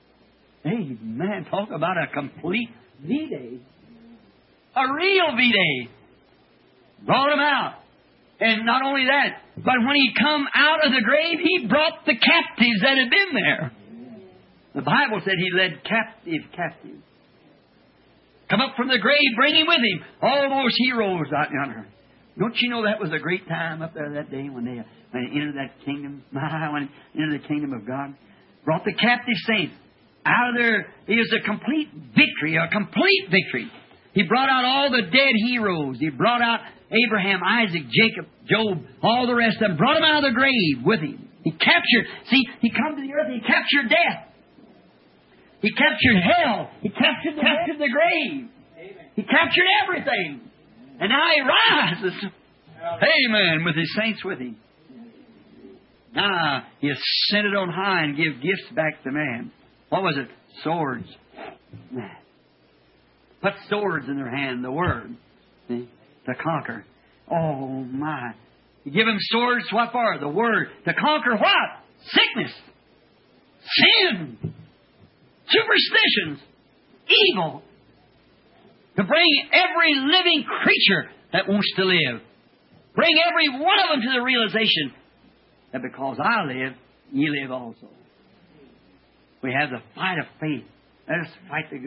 Amen. Talk about a complete V-Day. A real V-Day. Brought him out. And not only that, but when he come out of the grave, he brought the captives that had been there. The Bible said he led captive. Come up from the grave, bring him with him. All those heroes out yonder. Don't you know that was a great time up there that day when they entered that kingdom? When they entered the kingdom of God. Brought the captive saints out of there. It was a complete victory, He brought out all the dead heroes. He brought out Abraham, Isaac, Jacob, Job, all the rest of them. Brought them out of the grave with him. He captured, he come to the earth, he captured death. He captured hell. He captured the grave. Amen. He captured everything. And now he rises. Amen. With his saints with him. Now he ascended on high and gave gifts back to man. What was it? Swords. Put swords in their hand, the Word, see, to conquer. Oh, my. You give them swords, what for? The Word. To conquer what? Sickness. Sin. Superstitions. Evil. To bring every living creature that wants to live. Bring every one of them to the realization that because I live, ye live also. We have the fight of faith. Let us fight the good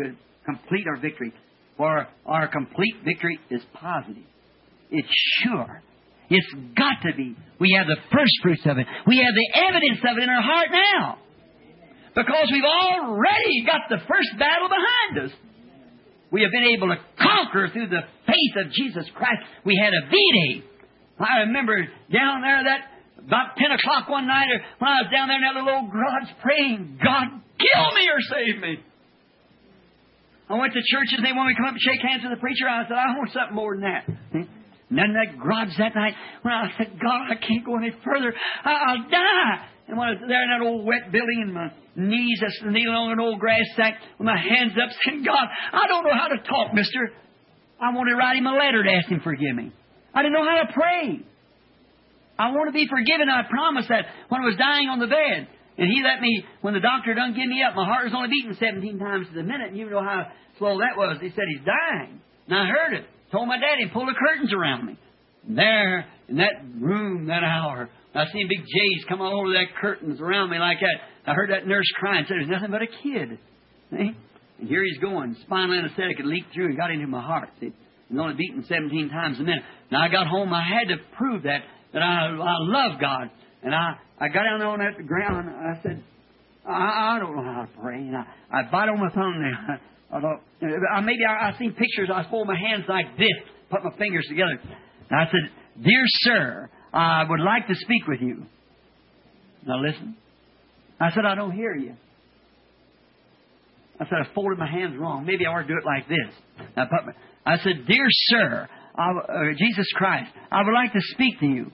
complete our victory. For our complete victory is positive. It's sure. It's got to be. We have the first fruits of it. We have the evidence of it in our heart now. Because we've already got the first battle behind us. We have been able to conquer through the faith of Jesus Christ. We had a V-Day. I remember down there about 10 o'clock one night when I was down there in that little old garage praying, God, kill me or save me. I went to churches and they wanted me to come up and shake hands with the preacher. I said, I want something more than that. And then that garage that night, when I said, God, I can't go any further. I'll die. And when I was there in that old wet building and my knees just kneeling on an old grass sack with my hands up saying, God, I don't know how to talk, mister. I wanted to write him a letter to ask him to forgive me. I didn't know how to pray. I want to be forgiven. I promised that when I was dying on the bed. And He let me, when the doctor done give me up, my heart was only beating 17 times to the minute. And you know how slow that was. He said, He's dying. And I heard it. Told my daddy and pulled the curtains around me. And there, in that room, that hour, I seen big J's come all over that curtains around me like that. I heard that nurse crying. Said, there's nothing but a kid. See? And here he's going. Spinal anesthetic had leaked through and got into my heart. See? And only beating 17 times a minute. Now I got home. I had to prove that I love God. And I got down there on that ground. I said, I don't know how to pray. And I bite on my tongue there. I thought, maybe I seen pictures. I fold my hands like this, put my fingers together. And I said, Dear sir, I would like to speak with you. Now listen. I said, I don't hear you. I said, I folded my hands wrong. Maybe I ought to do it like this. I said, Dear sir, Jesus Christ, I would like to speak to you.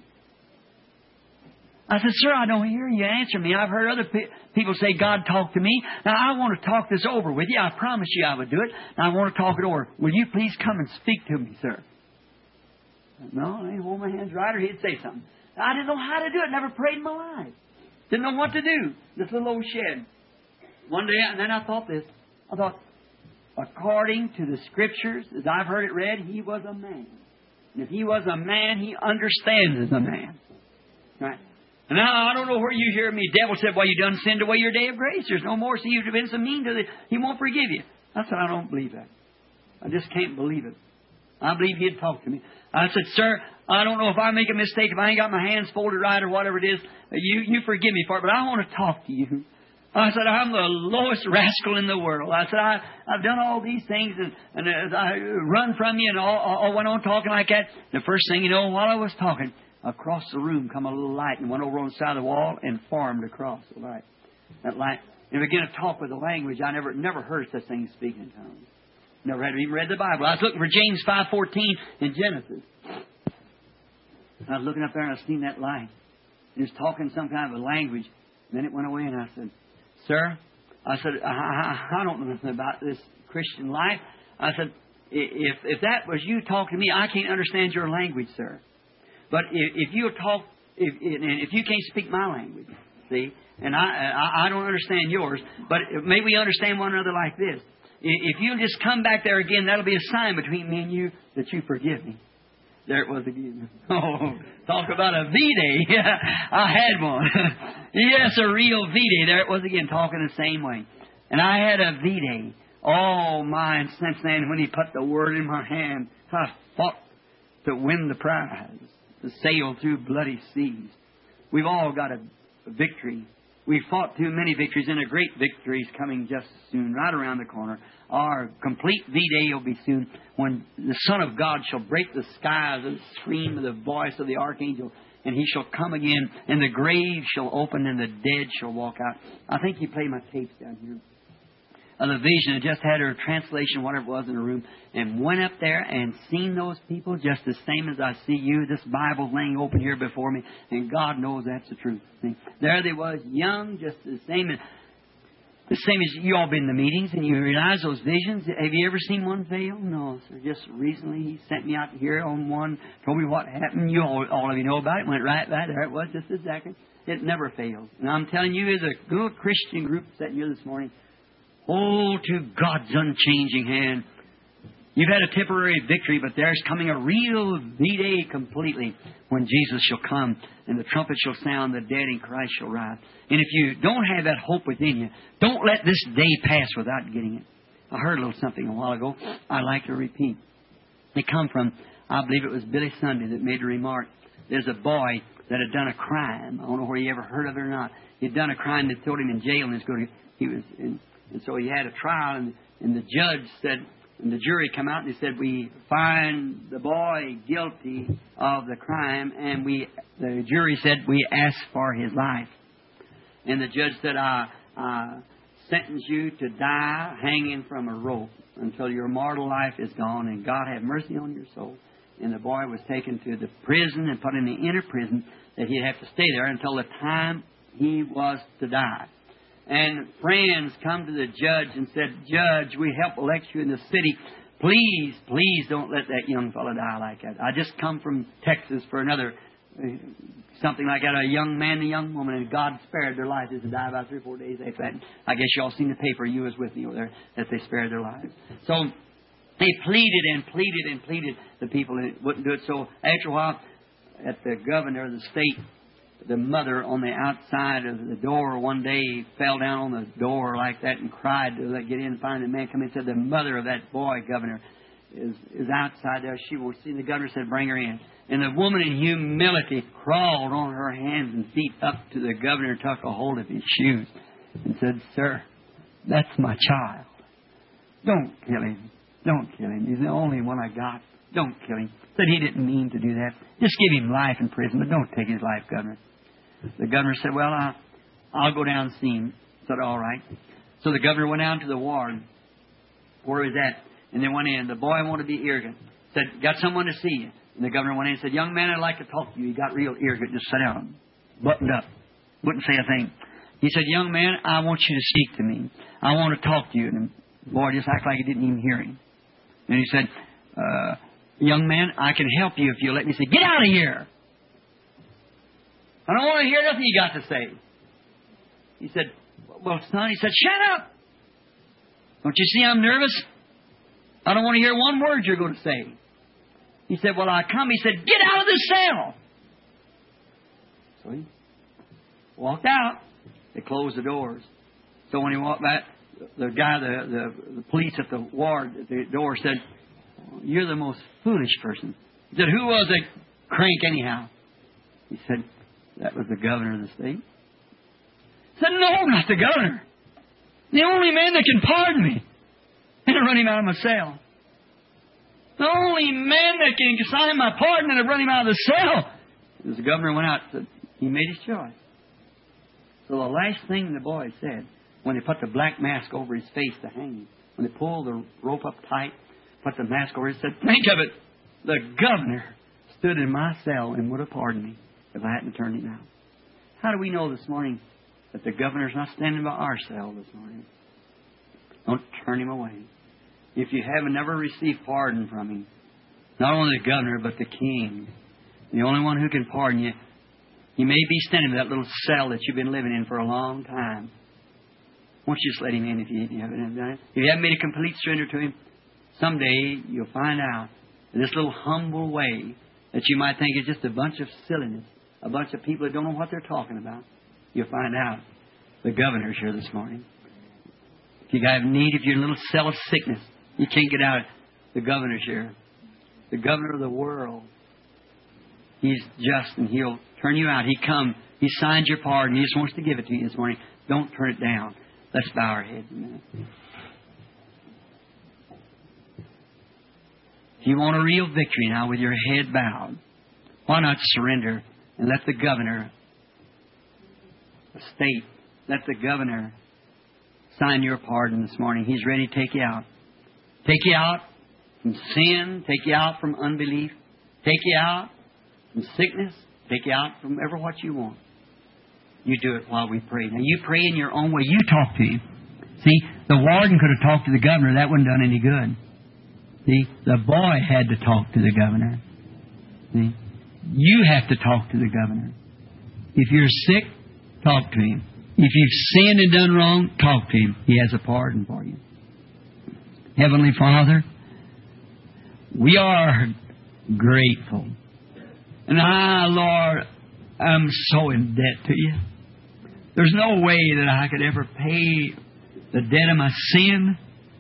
I said, Sir, I don't hear you answer me. I've heard other people say, God talk to me. Now, I want to talk this over with you. I promised you I would do it. Now, I want to talk it over. Will you please come and speak to me, sir? No, I ain't hold my hands right or he'd say something. I didn't know how to do it. Never prayed in my life. Didn't know what to do. This little old shed. One day, and then I thought this. I thought, according to the Scriptures, as I've heard it read, He was a man. And if He was a man, He understands as a man. Right? And now, I don't know where you hear me. The devil said, well, you done sinned away your day of grace. There's no more. So you've been so mean to it. He won't forgive you. I said, I don't believe that. I just can't believe it. I believe He'd talk to me. I said, Sir, I don't know if I make a mistake, if I ain't got my hands folded right or whatever it is. You forgive me for it, but I want to talk to you. I said, I'm the lowest rascal in the world. I said, I've done all these things and I run from you and all went on talking like that. The first thing you know, while I was talking, across the room come a little light and went over on the side of the wall and formed across the light. That light. And began to talk with a language I never heard such things speaking in tongues. Never had even read the Bible. I was looking for James 5:14 in Genesis. I was looking up there and I seen that light. It was talking some kind of a language. And then it went away and I said, Sir, I said, I don't know nothing about this Christian life. I said, if that was you talking to me, I can't understand your language, sir. But if you talk, if you can't speak my language, see, and I don't understand yours, but maybe we understand one another like this. If you'll just come back there again, that'll be a sign between me and you that you forgive me. There it was again. Oh, talk about a V-Day. I had one. Yes, a real V-Day. There it was again, talking the same way. And I had a V-Day. Oh, my. And since then, when He put the Word in my hand, I fought to win the prize, to sail through bloody seas. We've all got a victory. We've fought too many victories, and a great victory is coming just soon, right around the corner. Our complete V-Day will be soon, when the Son of God shall break the skies and scream with the voice of the archangel, and He shall come again, and the grave shall open, and the dead shall walk out. I think you play my tapes down here. Of the vision, I just had her translation, whatever it was, in a room, and went up there and seen those people just the same as I see you. This Bible's laying open here before me, and God knows that's the truth. See? There they was, young, just the same as you all been in the meetings, and you realize those visions. Have you ever seen one fail? No, sir. Just recently, He sent me out here on one, told me what happened. You all of you know about it. Went right there. It was just exactly. It never fails. And I'm telling you, as a good Christian group sitting here this morning, hold to God's unchanging hand. You've had a temporary victory, but there's coming a real V-Day completely when Jesus shall come and the trumpet shall sound, the dead in Christ shall rise. And if you don't have that hope within you, don't let this day pass without getting it. I heard a little something a while ago I'd like to repeat. It come from, I believe it was Billy Sunday that made a remark. There's a boy that had done a crime. I don't know whether you ever heard of it or not. He'd done a crime that threw him in jail, and so he had a trial, and the judge said, and the jury come out and they said, we find the boy guilty of the crime, and the jury said, we ask for his life. And the judge said, I sentence you to die hanging from a rope until your mortal life is gone, and God have mercy on your soul. And the boy was taken to the prison and put in the inner prison that he'd have to stay there until the time he was to die. And friends come to the judge and said, Judge, we help elect you in the city. Please, please don't let that young fellow die like that. I just come from Texas for another, something like that, a young man and a young woman, and God spared their lives to die about 3 or 4 days after that. I guess you all seen the paper, you was with me over there, that they spared their lives. So they pleaded and pleaded and pleaded. The people wouldn't do it. So after a while, at the governor of the state, the mother on the outside of the door one day fell down on the door like that and cried to get in and find the man come in and said, the mother of that boy, governor, is outside there. She will see. The governor said, bring her in. And the woman in humility crawled on her hands and feet up to the governor, took a hold of his shoes and said, Sir, that's my child. Don't kill him. Don't kill him. He's the only one I got. Don't kill him. Said he didn't mean to do that. Just give him life in prison, but don't take his life, Governor. The governor said, well, I'll go down and see him. Said, all right. So the governor went down to the ward where he was at, and they went in. The boy wanted to be arrogant. Said, got someone to see you. And the governor went in and said, young man, I'd like to talk to you. He got real arrogant. Just sat down, buttoned up. Wouldn't say a thing. He said, young man, I want you to speak to me. I want to talk to you. And the boy just acted like he didn't even hear him. And he said, young man, I can help you if you let me say, get out of here. I don't want to hear nothing you got to say. He said, well, son, he said, shut up. Don't you see I'm nervous? I don't want to hear one word you're going to say. He said, well, I come. He said, get out of the cell. So he walked out. They closed the doors. So when he walked back, the guy, the police at the ward at the door said, you're the most foolish person. He said, who was that crank anyhow? He said, that was the governor of the state. He said, no, not the governor. The only man that can pardon me. And run him out of my cell. The only man that can sign my pardon and run him out of the cell. As the governor went out, said, he made his choice. So the last thing the boy said, when they put the black mask over his face to hang him, when they pulled the rope up tight, put the mask over, he said, think of it, the governor stood in my cell and would have pardoned me if I hadn't turned him out. How do we know this morning that the governor's not standing by our cell this morning? Don't turn him away. If you haven't never received pardon from him, not only the governor, but the king, the only one who can pardon you, he may be standing in that little cell that you've been living in for a long time. Won't you just let him in if you haven't done it? If you haven't made a complete surrender to him, someday you'll find out in this little humble way that you might think is just a bunch of silliness, a bunch of people that don't know what they're talking about. You'll find out the governor's here this morning. If you have need, if you're in a little cell of sickness, you can't get out, the governor's here. The governor of the world. He's just and He'll turn you out. He come. He signed your pardon. He just wants to give it to you this morning. Don't turn it down. Let's bow our heads a minute. If you want a real victory now with your head bowed, why not surrender and let the governor of state, let the governor sign your pardon this morning. He's ready to take you out. Take you out from sin. Take you out from unbelief. Take you out from sickness. Take you out from ever what you want. You do it while we pray. Now, you pray in your own way. You talk to him. See, the warden could have talked to the governor. That wouldn't have done any good. See, the boy had to talk to the governor. See, you have to talk to the governor. If you're sick, talk to him. If you've sinned and done wrong, talk to him. He has a pardon for you. Heavenly Father, we are grateful. And I, Lord, I'm so in debt to you. There's no way that I could ever pay the debt of my sin.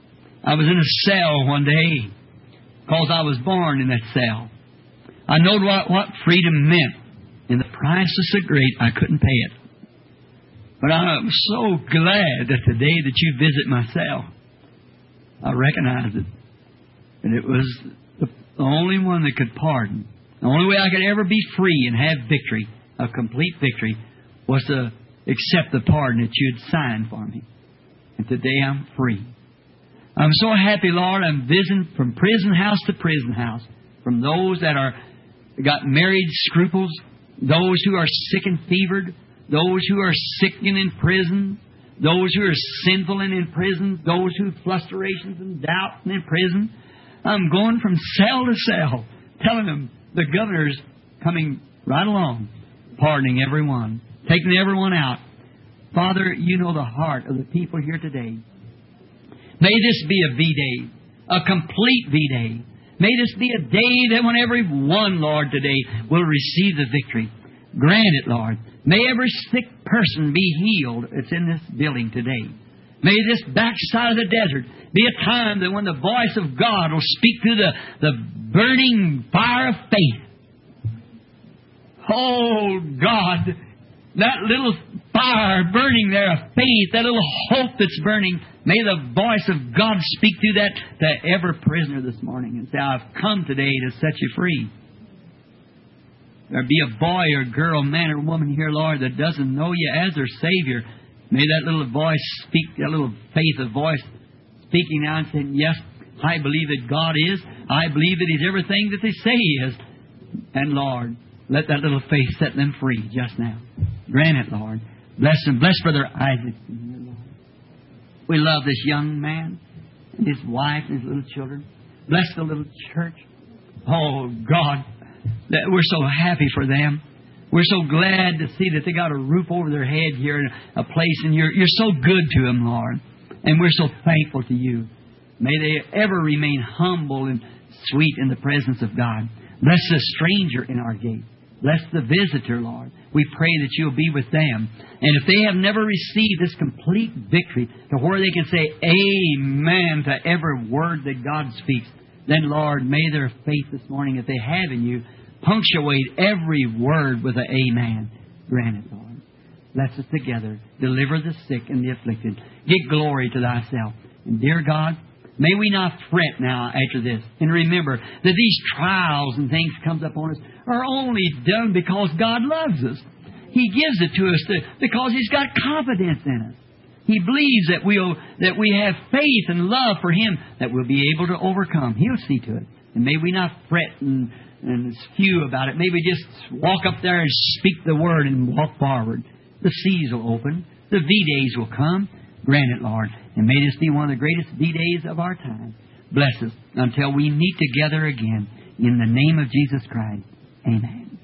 I was in a cell one day because I was born in that cell. I knowed what freedom meant, and the price was so great I couldn't pay it. But I'm so glad that the day that you visit my cell, I recognized it. And it was the only one that could pardon. The only way I could ever be free and have victory, a complete victory, was to accept the pardon that you had signed for me. And today I'm free. I'm so happy, Lord, I'm visiting from prison house to prison house. From those that got married scruples, those who are sick and fevered, those who are sick and in prison, those who are sinful and in prison, those who have frustrations and doubt and in prison. I'm going from cell to cell, telling them the governor's coming right along, pardoning everyone, taking everyone out. Father, you know the heart of the people here today. May this be a V-Day, a complete V-Day. May this be a day that when every one, Lord, today will receive the victory. Grant it, Lord. May every sick person be healed that's in this building today. May this backside of the desert be a time that when the voice of God will speak through the burning fire of faith. Oh, God, that little fire burning there of faith, that little hope that's burning, may the voice of God speak through that to every prisoner this morning and say, I've come today to set you free. There be a boy or girl, man or woman here, Lord, that doesn't know you as their Savior. May that little voice speak, that little faith of voice speaking now and saying, yes, I believe that God is. I believe that He's everything that they say He is. And Lord, let that little faith set them free just now. Grant it, Lord. Bless them. Bless Brother Isaac. We love this young man and his wife and his little children. Bless the little church. Oh, God, that we're so happy for them. We're so glad to see that they got a roof over their head here and a place, and you're so good to them, Lord. And we're so thankful to you. May they ever remain humble and sweet in the presence of God. Bless the stranger in our gate. Bless the visitor, Lord. We pray that You'll be with them. And if they have never received this complete victory to where they can say amen to every word that God speaks, then, Lord, may their faith this morning, if they have in You, punctuate every word with an amen. Grant it, Lord. Bless us together. Deliver the sick and the afflicted. Give glory to Thyself. And dear God, may we not fret now after this. And remember that these trials and things comes upon us are only done because God loves us. He gives it to us because He's got confidence in us. He believes that we have faith and love for Him that we'll be able to overcome. He'll see to it. And may we not fret and spew about it. May we just walk up there and speak the Word and walk forward. The seas will open. The V-Days will come. Grant it, Lord. And may this be one of the greatest V-Days of our time. Bless us until we meet together again. In the name of Jesus Christ. Amen.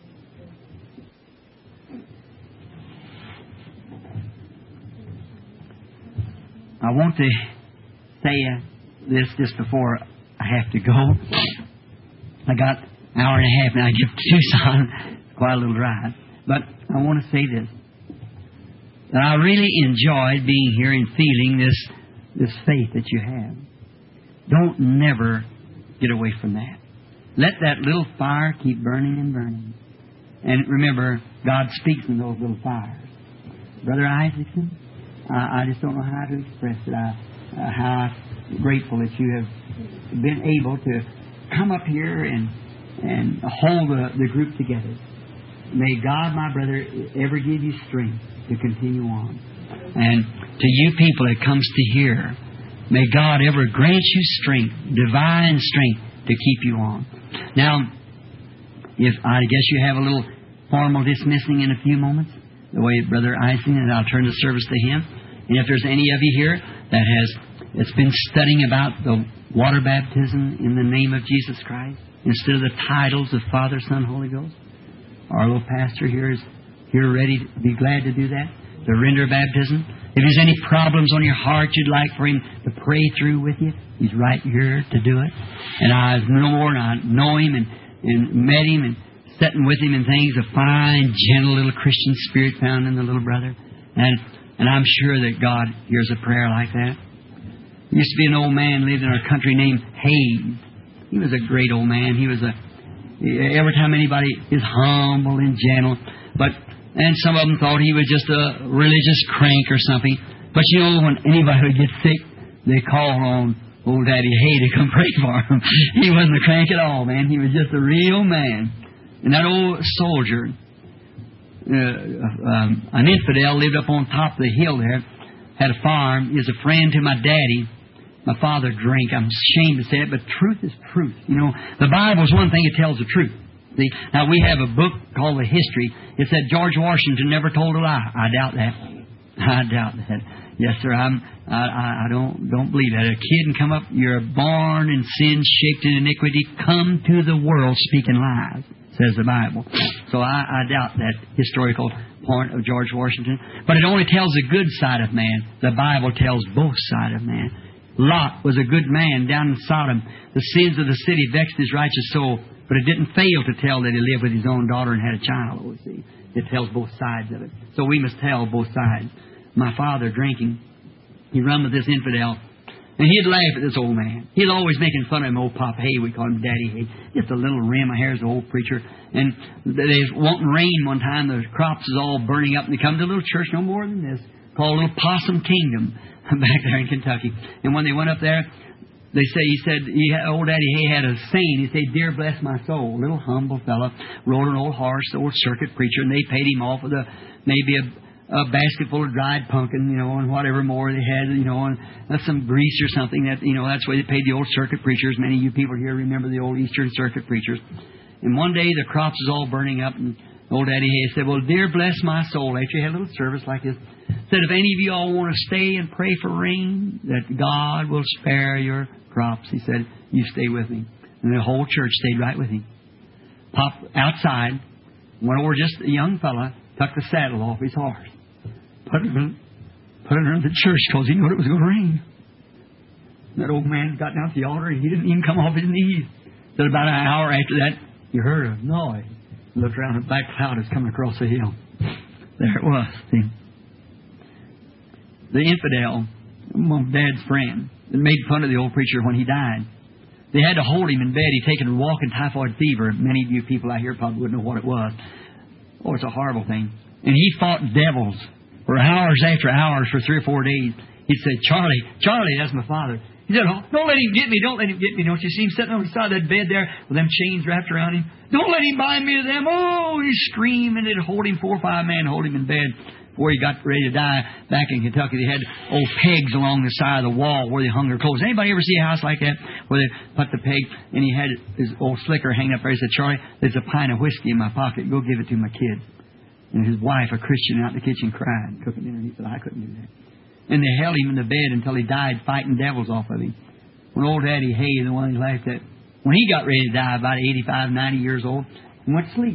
I want to say this just before I have to go. I got an hour and a half now to get to Tucson. It's quite a little drive. But I want to say this. That I really enjoyed being here and feeling this faith that you have. Don't never get away from that. Let that little fire keep burning and burning. And remember, God speaks in those little fires. Brother Isaacson, I just don't know how to express it. How grateful that you have been able to come up here and hold the group together. May God, my brother, ever give you strength to continue on. And to you people that comes to hear, may God ever grant you strength, divine strength, to keep you on. Now, if I guess you have a little formal dismissing in a few moments, the way Brother Eisen, and I'll turn the service to him. And if there's any of you here that's been studying about the water baptism in the name of Jesus Christ instead of the titles of Father, Son, Holy Ghost, our little pastor here is here ready to be glad to do that, to render baptism. If there's any problems on your heart you'd like for him to pray through with you, he's right here to do it. And I know him and met him and sitting with him and things, a fine, gentle little Christian spirit found in the little brother. And I'm sure that God hears a prayer like that. There used to be an old man lived in our country named Hayes. He was a great old man. Every time anybody is humble and gentle, and some of them thought he was just a religious crank or something. But you know, when anybody would get sick, they called on old Daddy Hay to come pray for him. He wasn't a crank at all, man. He was just a real man. And that old soldier, an infidel, lived up on top of the hill there, had a farm. He was a friend to my daddy. My father drank. I'm ashamed to say it, but truth is truth. You know, the Bible is one thing, it tells the truth. See? Now, we have a book called The History. It said George Washington never told a lie. I doubt that. I doubt that. Yes, sir. I don't believe that. A kid can come up, you're born in sin, shaped in iniquity, come to the world speaking lies, says the Bible. So I doubt that historical point of George Washington. But it only tells the good side of man. The Bible tells both sides of man. Lot was a good man down in Sodom. The sins of the city vexed his righteous soul, but it didn't fail to tell that he lived with his own daughter and had a child. Oh, see, it tells both sides of it. So we must tell both sides. My father drinking, he run with this infidel, and he'd laugh at this old man. He'd always making fun of him, old Pop Hay. We call him Daddy Hay. Just a little rim of hair as the old preacher. And they was wanting rain one time. The crops is all burning up, and they come to a little church no more than this, called Little Possum Kingdom, back there in Kentucky. And when they went up there, he said, old Daddy Hay had a saying. He said, "Dear bless my soul." Little humble fella, rode an old horse, the old circuit preacher, and they paid him off with maybe a basket full of dried pumpkin, and whatever more they had, and some grease or something. That's the way they paid the old circuit preachers. Many of you people here remember the old Eastern circuit preachers. And one day the crops was all burning up, and old Daddy Hay said, "Well, dear bless my soul," after he had a little service like this, said, "If any of you all want to stay and pray for rain, that God will spare your crops," he said, "you stay with me." And the whole church stayed right with him. Popped outside, went over just a young fella, took the saddle off his horse, put it around the church because he knew it was going to rain. And that old man got down to the altar and he didn't even come off his knees. Said about an hour after that, you heard a noise. Looked around, a black cloud is coming across the hill. There it was. See? The infidel, my dad's friend, that made fun of the old preacher when he died. They had to hold him in bed. He'd taken a walking typhoid fever. Many of you people out here probably wouldn't know what it was. Oh, it's a horrible thing. And he fought devils for hours after hours for 3 or 4 days. He'd say, Charlie, that's my father. He said, "Oh, don't let him get me, don't let him get me. Don't you see him sitting on the side of that bed there with them chains wrapped around him? Don't let him bind me to them." Oh, he's screaming. They'd hold him, 4 or 5 men hold him in bed. Before he got ready to die, back in Kentucky, they had old pegs along the side of the wall where they hung their clothes. Anybody ever see a house like that where they put the peg and he had his old slicker hanging up there? He said, "Charlie, there's a pint of whiskey in my pocket. Go give it to my kid." And his wife, a Christian, out in the kitchen cried, cooking dinner. He said, "I couldn't do that." And they held him in the bed until he died fighting devils off of him. When old Daddy Hay, the one he laughed at, when he got ready to die, about 85, 90 years old, he went to sleep.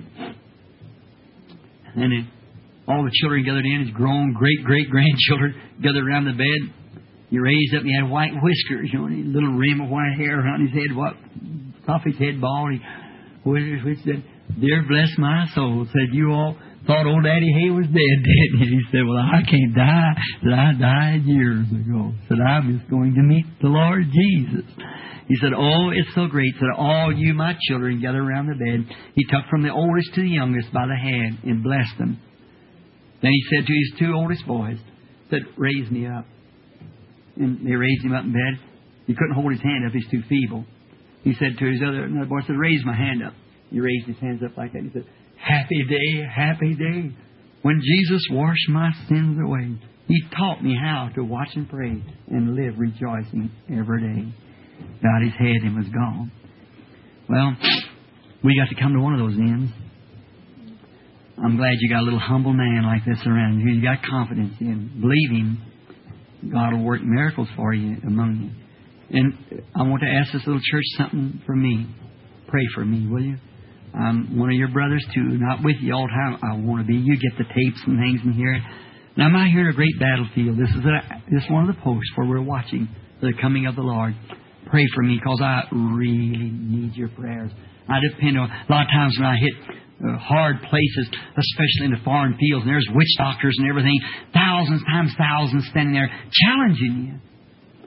And then all the children gathered in, his grown great-great-grandchildren gathered around the bed. He raised up and he had white whiskers, and a little rim of white hair around his head, off his head bald. He whiskers, which said, "Dear bless my soul," said, "You all thought old Daddy Hay was dead, didn't you?" He said, "Well, I can't die. Said, I died years ago. Said, I'm just going to meet the Lord Jesus." He said, "Oh, it's so great." Said, "All you, my children, gather around the bed." He took from the oldest to the youngest by the hand and blessed them. Then he said to his 2 oldest boys, said, "Raise me up." And they raised him up in bed. He couldn't hold his hand up. He's too feeble. He said to another boy, said, "Raise my hand up." He raised his hands up like that. He said, happy day, when Jesus washed my sins away. He taught me how to watch and pray and live rejoicing every day." Bowed his head and was gone. Well, we got to come to one of those ends. I'm glad you got a little humble man like this around you. You got confidence in believing God will work miracles for you among you. And I want to ask this little church something for me. Pray for me, will you? I'm one of your brothers too, not with you all the time. I want to be. You get the tapes and things and hear it. Now, I'm out here in a great battlefield. This is one of the posts where we're watching the coming of the Lord. Pray for me because I really need your prayers. I depend on, a lot of times when I hit hard places, especially in the foreign fields, and there's witch doctors and everything, thousands times thousands standing there challenging you.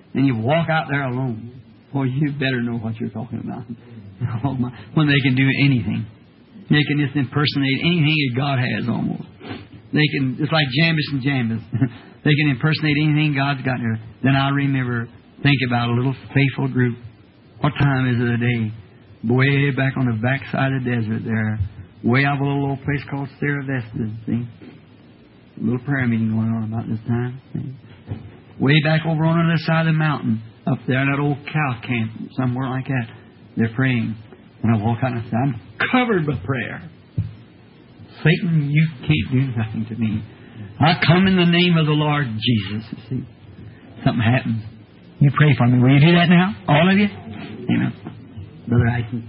and you walk out there alone. Boy, you better know what you're talking about. Oh my, when they can do anything. They can just impersonate anything that God has almost. They can, it's like Jambus and Jambus. They can impersonate anything God's got there. Then I remember, think about a little faithful group. What time is it a day? Way back on the backside of the desert there. Way out of a little old place called Sarah Vesta. See? A little prayer meeting going on about this time. See? Way back over on the other side of the mountain. Up there in that old cow camp. Somewhere like that. They're praying. And I walk out and I say, I'm covered with prayer. Satan, you can't do nothing to me. I come in the name of the Lord Jesus. You see? Something happens. You pray for me. Will you do that now? All of you? Amen. Brother Isaac.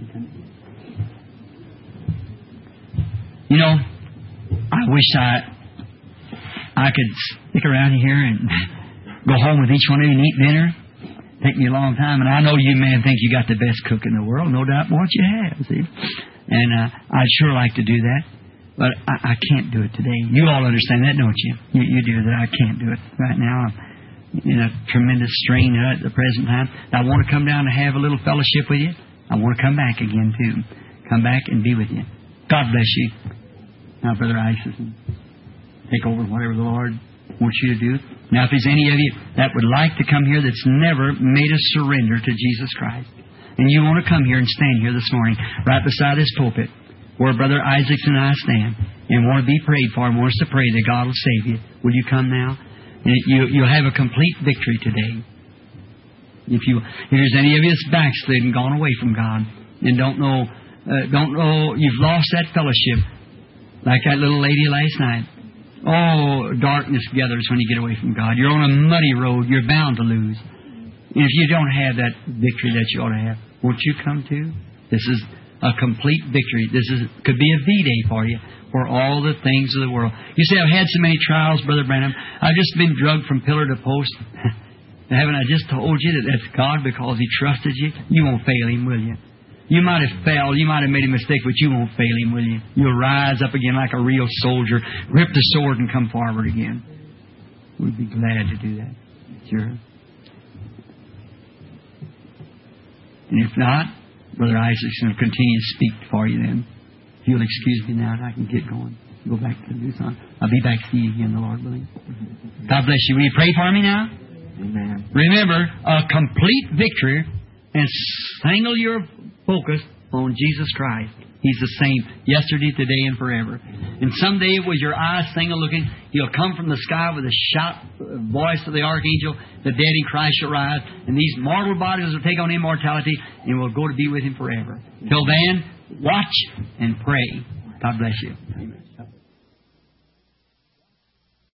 You know, I wish I could stick around here and go home with each one of you and eat dinner. Take me a long time, and I know you men think you got the best cook in the world. No doubt what you have, see. And I'd sure like to do that, but I can't do it today. You all understand that, don't you? You do that. I can't do it right now. I'm in a tremendous strain at the present time. I want to come down and have a little fellowship with you. I want to come back again too. Come back and be with you. God bless you. Now, Brother Isis, take over whatever the Lord wants you to do. Now, if there's any of you that would like to come here that's never made a surrender to Jesus Christ, and you want to come here and stand here this morning, right beside this pulpit, where Brother Isaacs and I stand, and want to be prayed for, and want us to pray that God will save you, will you come now? And you'll have a complete victory today. If there's any of you that's backslidden, gone away from God, and don't know, you've lost that fellowship, like that little lady last night. Oh, darkness gathers when you get away from God. You're on a muddy road. You're bound to lose. And if you don't have that victory that you ought to have, won't you come too? This is a complete victory. Could be a V-Day for you, for all the things of the world. You say, I've had so many trials, Brother Branham. I've just been drugged from pillar to post. Haven't I just told you that that's God because He trusted you? You won't fail Him, will you? You might have failed, you might have made a mistake, but you won't fail Him, will you? You'll rise up again like a real soldier, grip the sword and come forward again. We'd be glad to do that. Sure. And if not, Brother Isaac's going to continue to speak for you then. If you'll excuse me now, I can get going. Go back to the Tucson. I'll be back to see you again, the Lord willing. God bless you. Will you pray for me now? Amen. Remember, a complete victory, and single your focus on Jesus Christ. He's the same yesterday, today, and forever. And someday, with your eyes single looking, He'll come from the sky with a shout, voice of the archangel. The dead in Christ shall rise, and these mortal bodies will take on immortality, and will go to be with Him forever. Till then, watch and pray. God bless you. Amen.